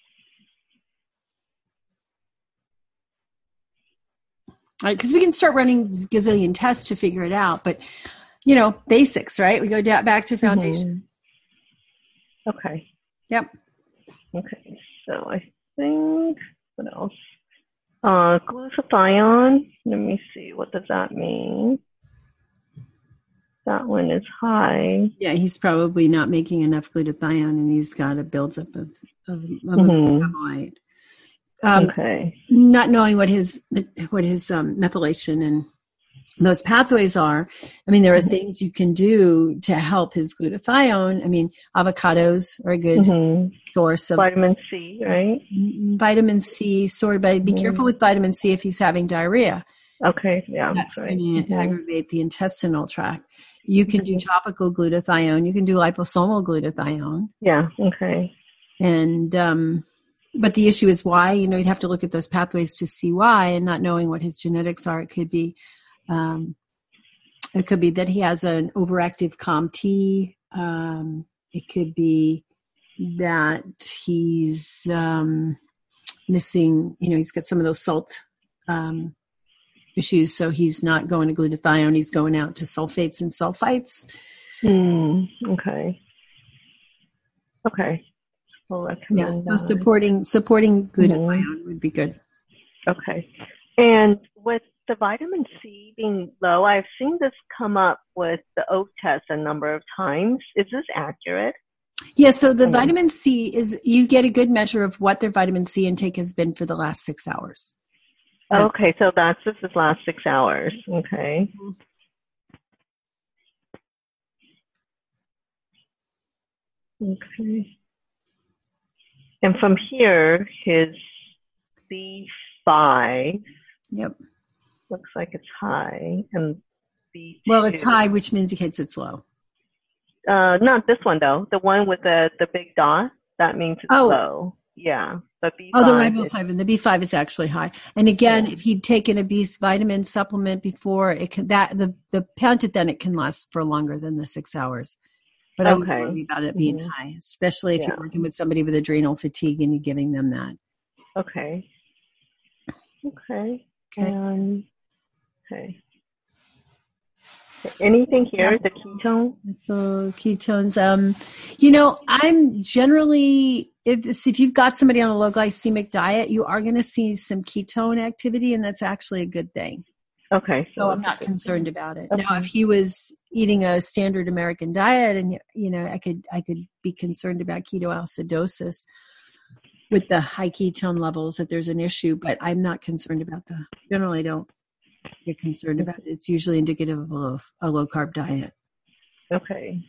All right, because we can start running gazillion tests to figure it out, but basics, right? We go back to foundation. Okay. Yep. Okay. So I think, what else? Glutathione. Let me see. What does that mean? That one is high. Yeah, he's probably not making enough glutathione, and he's got a buildup of metabolite. Okay. Not knowing what his methylation and those pathways are. I mean, there are things you can do to help his glutathione. I mean, avocados are a good source of vitamin C, right? Vitamin C, but be careful with vitamin C if he's having diarrhea. Okay, yeah. That's going to aggravate the intestinal tract. You can do topical glutathione. You can do liposomal glutathione. Yeah, okay. And, but the issue is why. You'd have to look at those pathways to see why, and not knowing what his genetics are. It could be that he has an overactive COMT. It could be that he's missing, he's got some of those salt issues, so he's not going to glutathione, he's going out to sulfates and sulfites. Okay. Well, so supporting glutathione would be good. Okay. And with the vitamin C being low, I've seen this come up with the O test a number of times. Is this accurate? Yeah, so the vitamin C you get a good measure of what their vitamin C intake has been for the last 6 hours. Okay, so that's just the last 6 hours. Okay. Okay. And from here, his B5. Yep. Looks like it's high. And B2. Well, it's high, which indicates it's low. Not this one, though. The one with the big dot, that means it's low. Yeah. But B5 the riboflavin. The B5 is actually high. And again, if he'd taken a B vitamin supplement before, the pantethenic can last for longer than the 6 hours. But I wouldn't worry about it being high, especially if you're working with somebody with adrenal fatigue and you're giving them that. Okay. Anything here? The ketone? So ketones. I'm generally, if you've got somebody on a low glycemic diet, you are going to see some ketone activity, and that's actually a good thing. Okay. So I'm not concerned about it. Okay. Now, if he was eating a standard American diet, and I could be concerned about ketoacidosis with the high ketone levels, that there's an issue, but I'm not concerned about generally don't get concerned about it. It's usually indicative of a low carb diet. Okay.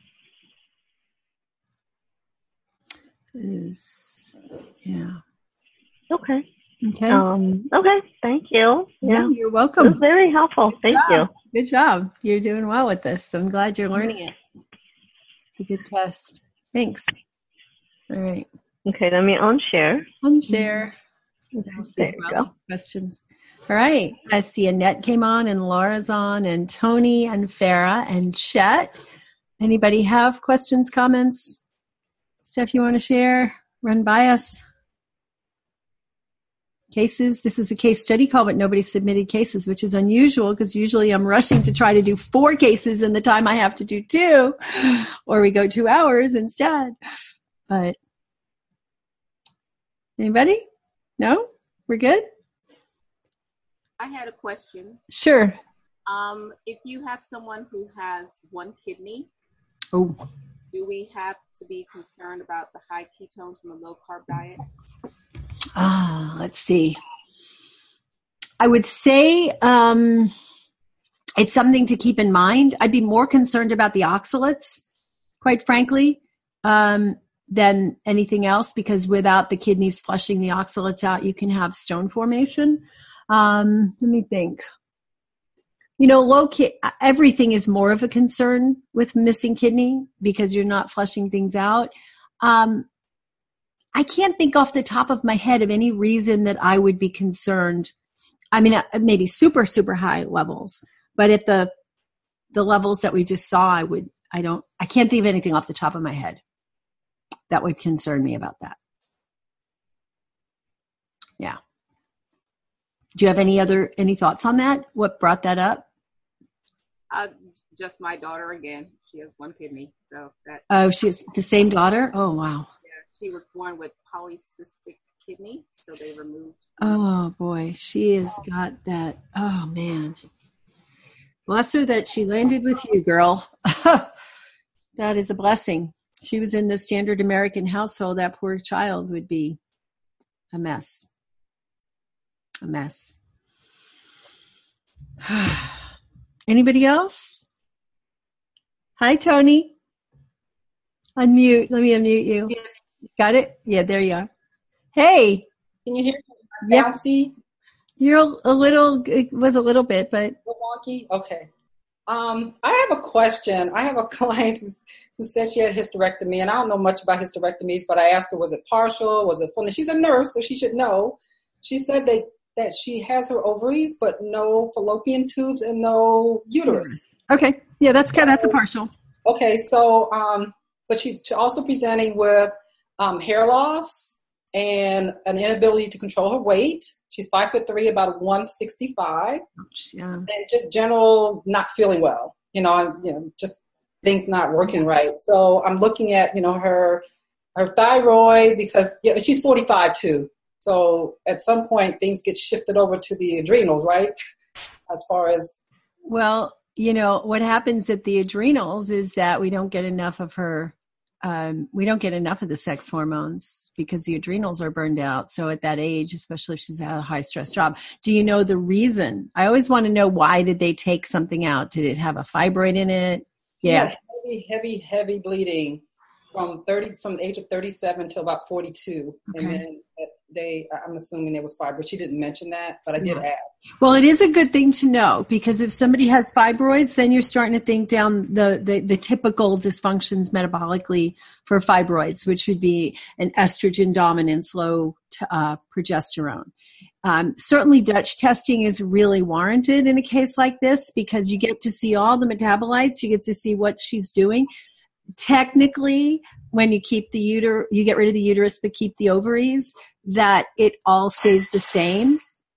Yeah. Okay. Okay. Okay. Thank you. Yeah, you're welcome. It was very helpful. Thank you. Good job. You're doing well with this. I'm glad you're learning it. It's a good test. Thanks. All right. Okay. Let me unshare. Unshare. There you go. Questions. All right. I see Annette came on, and Laura's on, and Tony and Farah and Chet. Anybody have questions, comments, stuff you want to share? Run by us. Cases. This was a case study call, but nobody submitted cases, which is unusual because usually I'm rushing to try to do 4 cases in the time I have to do 2, or we go 2 hours instead. But anybody? No? We're good? I had a question. Sure. If you have someone who has 1 kidney, do we have to be concerned about the high ketones from a low carb diet? Let's see. I would say it's something to keep in mind. I'd be more concerned about the oxalates, quite frankly, than anything else, because without the kidneys flushing the oxalates out, you can have stone formation. Let me think. Everything is more of a concern with missing kidney because you're not flushing things out. I can't think off the top of my head of any reason that I would be concerned. I mean, maybe super, super high levels, but at the levels that we just saw, I can't think of anything off the top of my head that would concern me about that. Yeah. Do you have any thoughts on that? What brought that up? Just my daughter again. She has one kidney, so that. Oh, she's the same daughter? Oh, wow. She was born with polycystic kidney, so they removed. Oh boy, she has got that. Oh man, bless her that she landed with you, girl. That is a blessing. She was in the standard American household. That poor child would be a mess. A mess. Anybody else? Hi, Tony. Unmute. Let me unmute you. Got it? Yeah, there you are. Hey. Can you hear me? Bouncy? You're it was a little bit, but. Wonky? Okay. I have a question. I have a client who said she had hysterectomy, and I don't know much about hysterectomies, but I asked her, was it partial? Was it full? She's a nurse, so she should know. She said that she has her ovaries, but no fallopian tubes and no uterus. Okay. Yeah, that's a partial. Okay, so, but she's also presenting with hair loss and an inability to control her weight. She's 5'3", about 165. Yeah. And just general not feeling well, just things not working right. So I'm looking at, her thyroid because she's 45 too. So at some point things get shifted over to the adrenals, right? As far as. Well, what happens at the adrenals is that we don't get enough of her. We don't get enough of the sex hormones because the adrenals are burned out. So at that age, especially if she's had a high stress job, do you know the reason? I always want to know, why did they take something out? Did it have a fibroid in it? Yeah. Heavy bleeding from the age of 37 to about 42. Okay. And then I'm assuming it was fibroid. She didn't mention that, but I did ask. Well, it is a good thing to know, because if somebody has fibroids, then you're starting to think down the typical dysfunctions metabolically for fibroids, which would be an estrogen dominance, low progesterone. Certainly Dutch testing is really warranted in a case like this, because you get to see all the metabolites, you get to see what she's doing. Technically, when you keep you get rid of the uterus but keep the ovaries, that it all stays the same.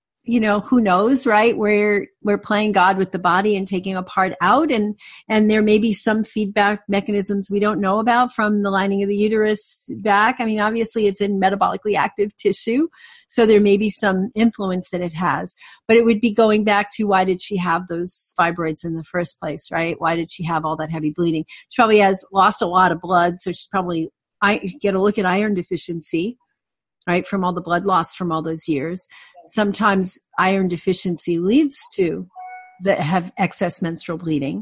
Who knows, right? We're playing God with the body and taking a part out, and there may be some feedback mechanisms we don't know about from the lining of the uterus back. I mean, obviously it's in metabolically active tissue, so there may be some influence that it has, but it would be going back to, why did she have those fibroids in the first place, right? Why did she have all that heavy bleeding? She probably has lost a lot of blood, so she's probably, get a look at iron deficiency, right? From all the blood loss from all those years. Sometimes iron deficiency leads to have excess menstrual bleeding.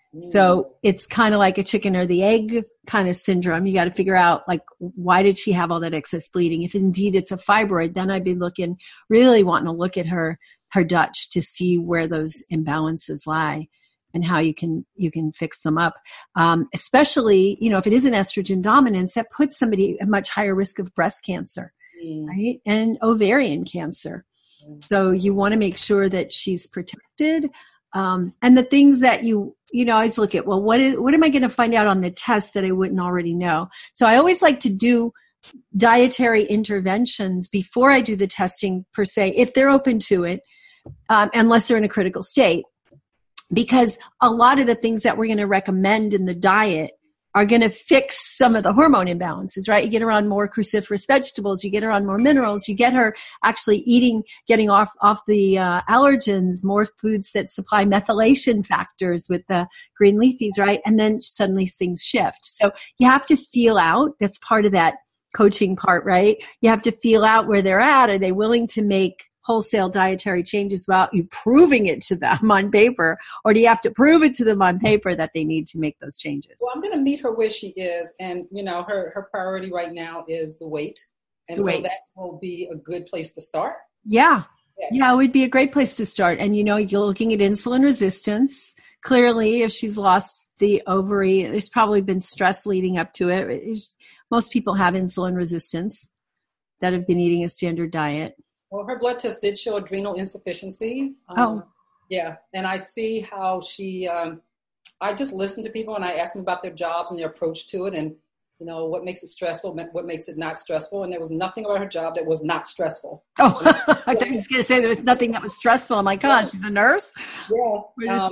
So it's kind of like a chicken or the egg kind of syndrome. You got to figure out, why did she have all that excess bleeding? If indeed it's a fibroid, then I'd be really wanting to look at her Dutch to see where those imbalances lie and how you can fix them up. Especially, if it is an estrogen dominance, that puts somebody at much higher risk of breast cancer, right? And ovarian cancer. So you want to make sure that she's protected. And the things that you always look at, well, what am I going to find out on the test that I wouldn't already know? So I always like to do dietary interventions before I do the testing per se, if they're open to it, unless they're in a critical state, because a lot of the things that we're going to recommend in the diet are going to fix some of the hormone imbalances, right? You get her on more cruciferous vegetables, you get her on more minerals, you get her actually getting off the allergens, more foods that supply methylation factors with the green leafies, right? And then suddenly things shift. So you have to feel out. That's part of that coaching part, right? You have to feel out where they're at. Are they willing to make wholesale dietary changes without you proving it to them on paper, or do you have to prove it to them on paper that they need to make those changes? Well, I'm going to meet her where she is. And, her priority right now is the weight. And so that will be a good place to start. Yeah. Yeah, it would be a great place to start. And, you're looking at insulin resistance. Clearly, if she's lost the ovary, there's probably been stress leading up to it. Most people have insulin resistance that have been eating a standard diet. Well, her blood test did show adrenal insufficiency. Yeah. And I see how she, I just listen to people and I ask them about their jobs and their approach to it and, what makes it stressful, what makes it not stressful. And there was nothing about her job that was not stressful. Oh, I thought you were just going to say there was nothing that was stressful. I'm like, God, she's a nurse? Yeah.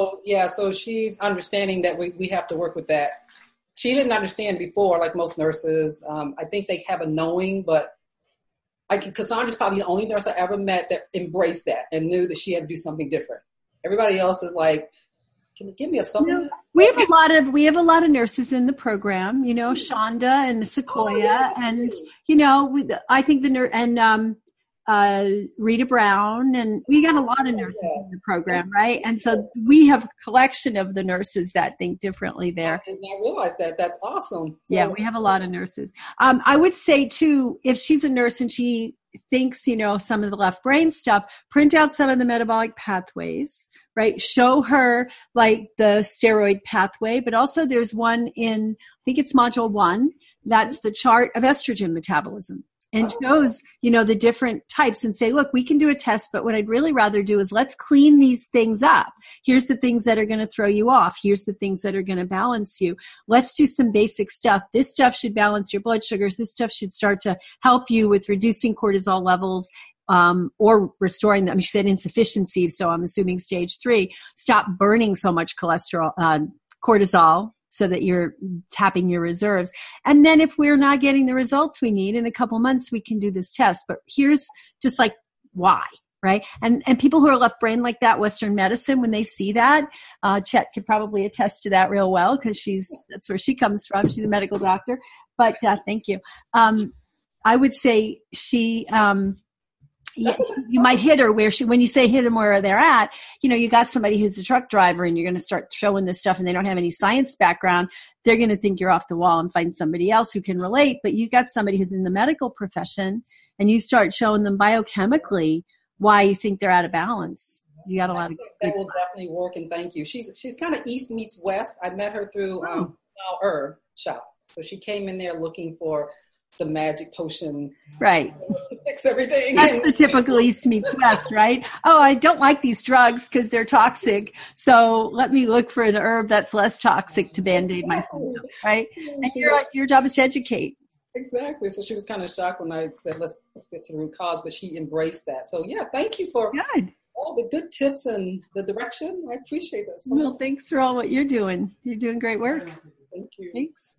So she's understanding that we have to work with that. She didn't understand before, like most nurses. I think they have a knowing, but Cassandra's probably the only nurse I ever met that embraced that and knew that she had to do something different. Everybody else is like, can you give me a supplement? We have a lot of nurses in the program, Shonda and Sequoia, and I think the nurse and Rita Brown, and we got a lot of nurses in the program, right? And so we have a collection of the nurses that think differently there. I did not realize that. That's awesome. So, yeah, we have a lot of nurses. I would say too, if she's a nurse and she thinks, some of the left brain stuff, print out some of the metabolic pathways, right? Show her like the steroid pathway, but also there's one in, I think it's module 1, that's the chart of estrogen metabolism. And shows, the different types and say, look, we can do a test, but what I'd really rather do is let's clean these things up. Here's the things that are going to throw you off. Here's the things that are going to balance you. Let's do some basic stuff. This stuff should balance your blood sugars. This stuff should start to help you with reducing cortisol levels, or restoring them. She said insufficiency, so I'm assuming stage 3. Stop burning so much cortisol, so that you're tapping your reserves. And then if we're not getting the results we need in a couple months, we can do this test. But here's just like why, right? And people who are left brain like that, Western medicine, when they see that, Chet could probably attest to that real well because that's where she comes from. She's a medical doctor. But thank you. I would say she, you might hit her when you say hit them where they're at, you got somebody who's a truck driver and you're going to start showing this stuff and they don't have any science background. They're going to think you're off the wall and find somebody else who can relate. But you got somebody who's in the medical profession and you start showing them biochemically why you think they're out of balance. You got a lot of that will definitely work. And thank you. She's kind of East meets West. I met her through herb shop. So she came in there looking for the magic potion, right, to fix everything. That's the typical East meets West, right? Oh, I don't like these drugs because they're toxic, so let me look for an herb that's less toxic to band-aid my symptoms, right? And your job is to educate. Exactly. So she was kind of shocked when I said, let's get to the root cause, but she embraced that. So yeah, thank you for all the good tips and the direction. I appreciate that so much. Thanks for all what you're doing. You're doing great work. Thank you. Thanks.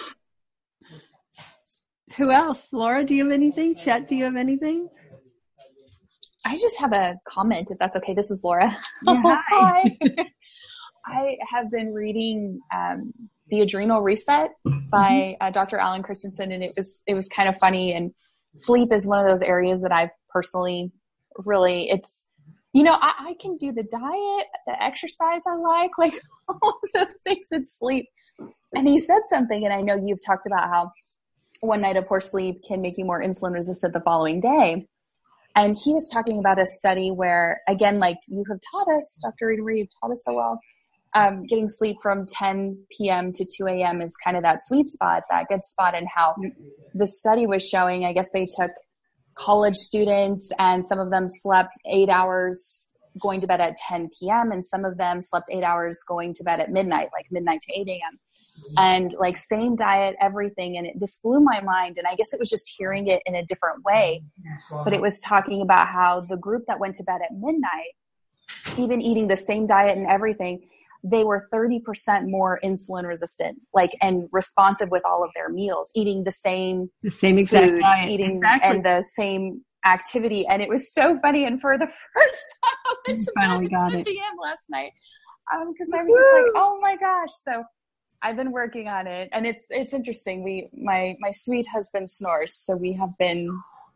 Who else? Laura, do you have anything? Chet, do you have anything? I just have a comment, if that's okay. This is Laura. Yeah, hi. I have been reading The Adrenal Reset by Dr. Alan Christensen, and it was kind of funny. And sleep is one of those areas that I've personally really, it's, I can do the diet, the exercise I like all of those things, it's sleep. And you said something, and I know you've talked about how one night of poor sleep can make you more insulin resistant the following day. And he was talking about a study where, again, like you have taught us, Dr. Rita Marie, you've taught us so well, getting sleep from 10 p.m. to 2 a.m. is kind of that sweet spot, that good spot, and how the study was showing, I guess they took college students and some of them slept 8 hours going to bed at 10 p.m. and some of them slept 8 hours going to bed at midnight, like midnight to 8 a.m. And like same diet, everything. And this blew my mind. And I guess it was just hearing it in a different way. But it was talking about how the group that went to bed at midnight, even eating the same diet and everything, they were 30% more insulin resistant, and responsive with all of their meals, eating the same exact food, diet, and the same activity. And it was so funny. And for the first time, I went to bed at 10 p.m. last night because I was just like, oh my gosh. So I've been working on it, and it's interesting. My sweet husband snores, so we have been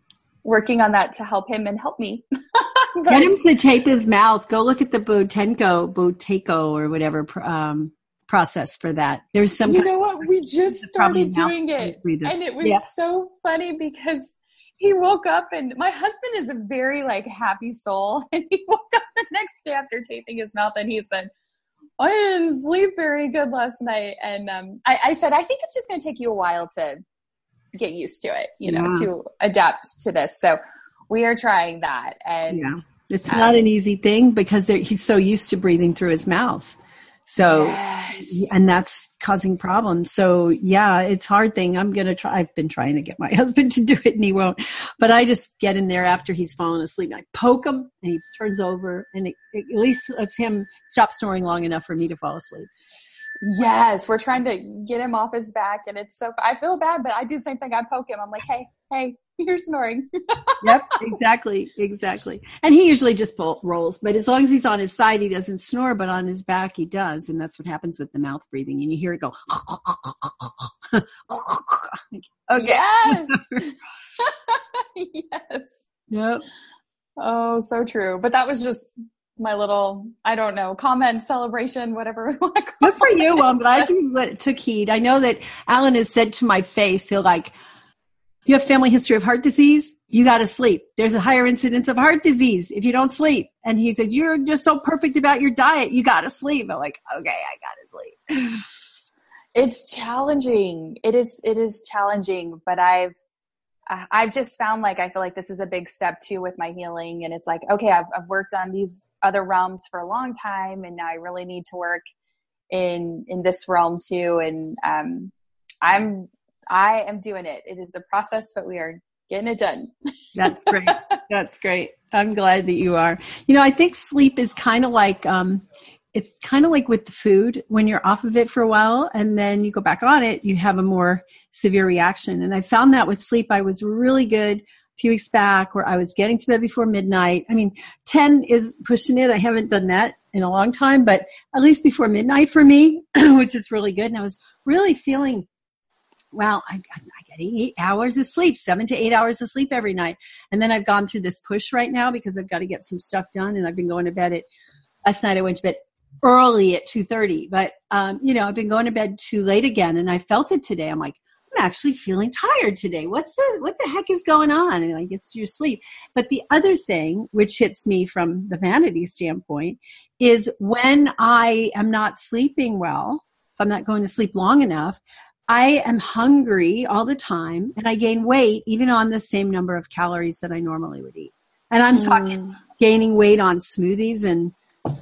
working on that to help him and help me. Get him to tape his mouth. Go look at the Boteco or whatever process for that. There's some. You know what? We just started doing it, and it was so funny because he woke up, and my husband is a very like happy soul, and he woke up the next day after taping his mouth, and he said, "I didn't sleep very good last night." And I said, "I think it's just going to take you a while to get used to it, to adapt to this." So we are trying that, and it's not an easy thing because he's so used to breathing through his mouth. So, and that's causing problems. So it's a hard thing. I'm going to try. I've been trying to get my husband to do it and he won't, but I just get in there after he's fallen asleep and I poke him and he turns over and it at least lets him stop snoring long enough for me to fall asleep. Yes. We're trying to get him off his back and I feel bad, but I do the same thing. I poke him. I'm like, hey, you're snoring. Yep, exactly. And he usually just rolls, but as long as he's on his side, he doesn't snore, but on his back, he does. And that's what happens with the mouth breathing. And you hear it go, okay. Yes. Yes. Yep. Oh, so true. But that was just my little, I don't know, comment, celebration, whatever we want to call it. Good for you. Well, I'm glad you took heed. I know that Alan has said to my face, he'll like, you have family history of heart disease, you got to sleep. There's a higher incidence of heart disease if you don't sleep. And he says, you're just so perfect about your diet. You got to sleep. I'm like, okay, I got to sleep. It's challenging. It is challenging, but I've just found I feel like this is a big step too with my healing. And it's like, okay, I've worked on these other realms for a long time. And now I really need to work in this realm too. And, I am doing it. It is a process, but we are getting it done. That's great. That's great. I'm glad that you are. I think sleep is kind of like, it's kind of like with the food. When you're off of it for a while and then you go back on it, you have a more severe reaction. And I found that with sleep, I was really good a few weeks back where I was getting to bed before midnight. 10 is pushing it. I haven't done that in a long time, but at least before midnight for me, which is really good. And I was really feeling I get 8 hours of sleep, 7 to 8 hours of sleep every night. And then I've gone through this push right now because I've got to get some stuff done. And I've been going to bed last night I went to bed early at 2:30, but, I've been going to bed too late again. And I felt it today. I'm like, I'm actually feeling tired today. What the heck is going on? And it's your sleep. But the other thing, which hits me from the vanity standpoint, is when I am not sleeping well, if I'm not going to sleep long enough, I am hungry all the time and I gain weight even on the same number of calories that I normally would eat. And I'm talking gaining weight on smoothies and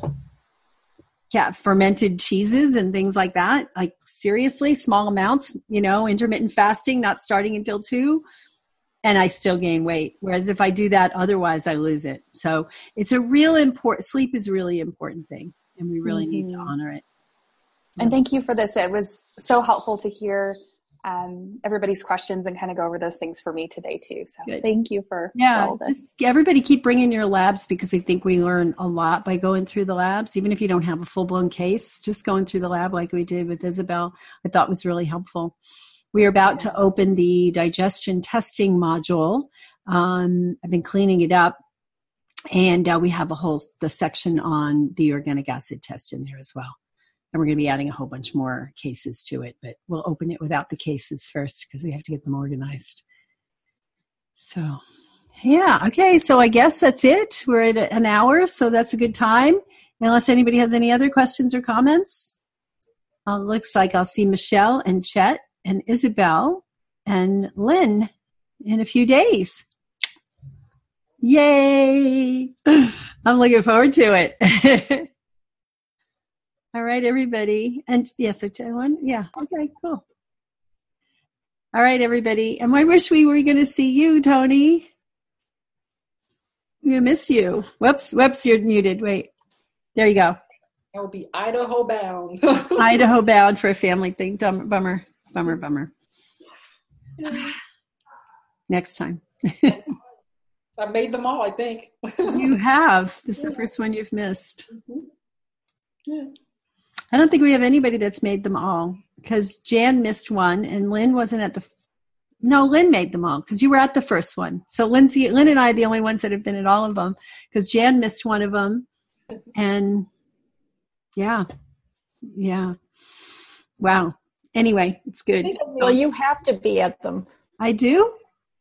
fermented cheeses and things like that. Like seriously, small amounts, intermittent fasting, not starting until 2, and I still gain weight. Whereas if I do that, otherwise I lose it. So it's sleep is a really important thing and we really need to honor it. And thank you for this. It was so helpful to hear everybody's questions and kind of go over those things for me today too. So good. Thank you for all this. Just everybody keep bringing your labs because I think we learn a lot by going through the labs. Even if you don't have a full-blown case, just going through the lab like we did with Isabel, I thought was really helpful. We are about to open the digestion testing module. I've been cleaning it up. And we have the section on the organic acid test in there as well. And we're going to be adding a whole bunch more cases to it, but we'll open it without the cases first because we have to get them organized. So, okay. So I guess that's it. We're at an hour, so that's a good time. Unless anybody has any other questions or comments. Looks like I'll see Michelle and Chet and Isabel and Lynn in a few days. Yay! I'm looking forward to it. All right, everybody. And yes, one. Yeah. Okay, cool. All right, everybody. And I wish we were going to see you, Tony. I'm going to miss you. Whoops, you're muted. Wait. There you go. That would be Idaho bound. Idaho bound for a family thing. Bummer. Next time. I made them all, I think. You have. This is the first one you've missed. Mm-hmm. Yeah. I don't think we have anybody that's made them all because Jan missed one and Lynn wasn't at No, Lynn made them all because you were at the first one. So Lynn and I are the only ones that have been at all of them because Jan missed one of them. And yeah. Wow. Anyway, it's good. Well, you have to be at them. I do?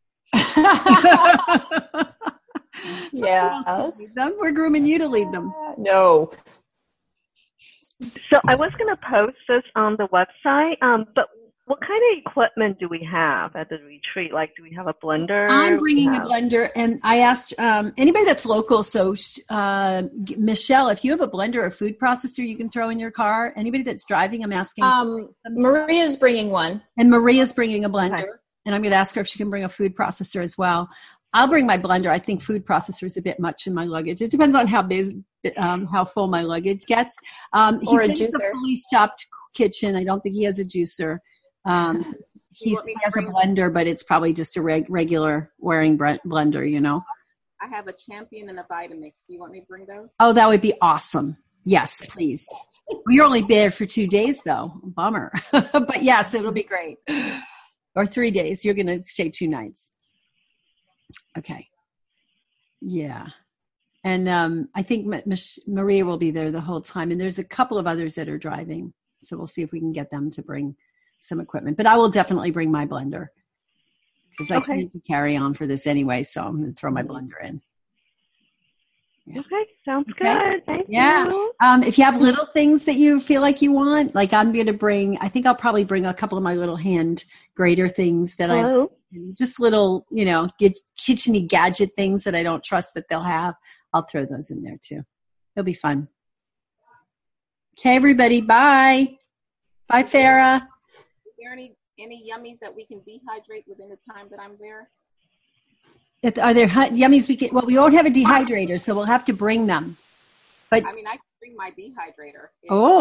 Yeah. We're grooming you to lead them. No. So I was going to post this on the website, but what kind of equipment do we have at the retreat? Like, do we have a blender? I'm bringing a blender, and I asked anybody that's local. So, Michelle, if you have a blender or food processor you can throw in your car, anybody that's driving, I'm asking. Maria's bringing one. And Maria's bringing a blender, and I'm going to ask her if she can bring a food processor as well. I'll bring my blender. I think food processor is a bit much in my luggage. It depends on how full my luggage gets. Or a juicer. He's a fully stocked kitchen. I don't think he has a juicer. He has a blender, but it's probably just a regular wearing blender, you know. I have a Champion and a Vitamix. Do you want me to bring those? Oh, that would be awesome. Yes, please. You're only there for 2 days, though. Bummer. But yes, it'll be great. Or 3 days. You're going to stay 2 nights. Okay. Yeah. And I think Maria will be there the whole time. And there's a couple of others that are driving. So we'll see if we can get them to bring some equipment. But I will definitely bring my blender because I need to carry on for this anyway. So I'm going to throw my blender in. Yeah. Okay. Sounds good. Thank you. If you have little things that you feel like you want, like I'm going to I think I'll probably bring a couple of my little hand grater things that just little, kitchen-y gadget things that I don't trust that they'll have. I'll throw those in there too. It'll be fun. Okay, everybody. Bye. Bye, Farah. Is there any yummies that we can dehydrate within the time that I'm there? Are there yummies we won't have a dehydrator, so we'll have to bring them. But I mean, I can bring my dehydrator.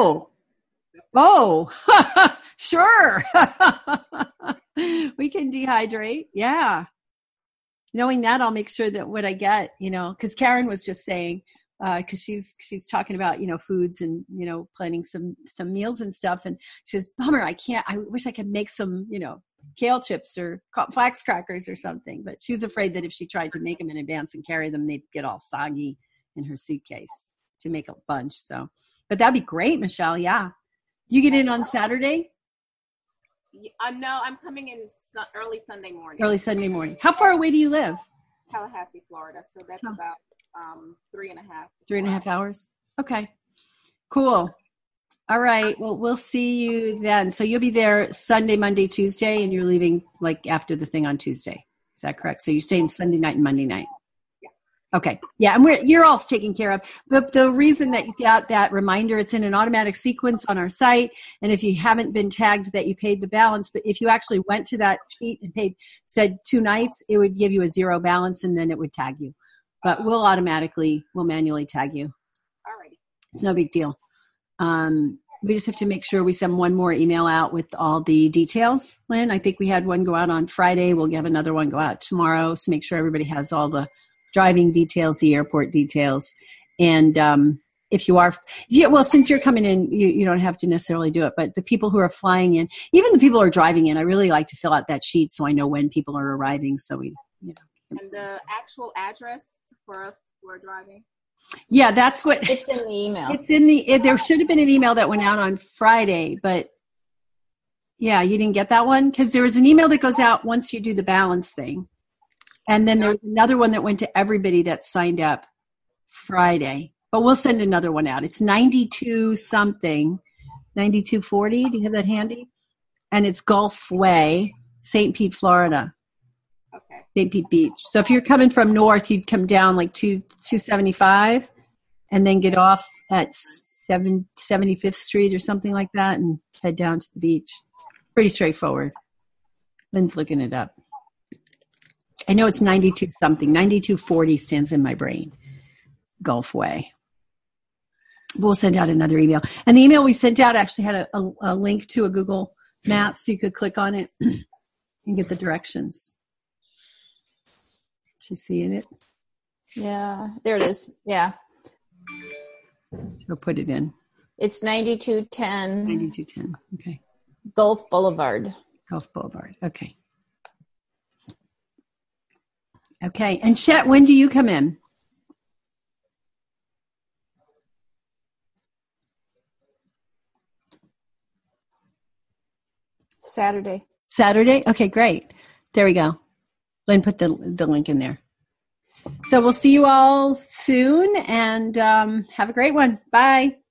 Sure. We can dehydrate. Yeah. Knowing that, I'll make sure that what I get, because Karen was just saying, because she's talking about, foods and, planning some meals and stuff. And she says, bummer, I wish I could make some, kale chips or flax crackers or something. But she was afraid that if she tried to make them in advance and carry them, they'd get all soggy in her suitcase to make a bunch. So, but that'd be great, Michelle. Yeah. You get in on Saturday? No, I'm coming in early Sunday morning. Early Sunday morning. How far away do you live? Tallahassee, Florida. So that's about 3.5. 3.5 hours. Okay. Cool. All right. Well, we'll see you then. So you'll be there Sunday, Monday, Tuesday, and you're leaving like after the thing on Tuesday. Is that correct? So you're staying Sunday night and Monday night. Yeah. Okay. Yeah. And you're all taken care of. The reason that you got that reminder, it's in an automatic sequence on our site. And if you haven't been tagged that you paid the balance, but if you actually went to that sheet and said 2 nights, it would give you a 0 balance and then it would tag you. But we'll manually tag you. All righty. It's no big deal. We just have to make sure we send one more email out with all the details, Lynn. I think we had one go out on Friday. We'll have another one go out tomorrow. So make sure everybody has all the driving details, the airport details. And since you're coming in, you don't have to necessarily do it. But the people who are flying in, even the people who are driving in, I really like to fill out that sheet so I know when people are arriving. So And the actual address for us who are driving? Yeah, that's what it's in the email. There should have been an email that went out on Friday, but yeah, you didn't get that one because there was an email that goes out once you do the balance thing. And then there's another one that went to everybody that signed up Friday, but we'll send another one out. It's 92 something, 9240. Do you have that handy? And it's Gulf Way, St. Pete, Florida. Okay. St. Pete Beach. So if you're coming from north, you'd come down like 275 and then get off at 75th Street or something like that and head down to the beach. Pretty straightforward. Lynn's looking it up. I know it's 92 something. 9240 stands in my brain. Gulf Way. We'll send out another email. And the email we sent out actually had a link to a Google map so you could click on it and get the directions. You seeing it? Yeah, there it is. Yeah. We'll put it in. It's 9210. 9210. Okay. Gulf Boulevard. Gulf Boulevard. Okay. Okay. And Chet, when do you come in? Saturday. Saturday? Okay, great. There we go. Lynn put the link in there. So we'll see you all soon, and have a great one. Bye.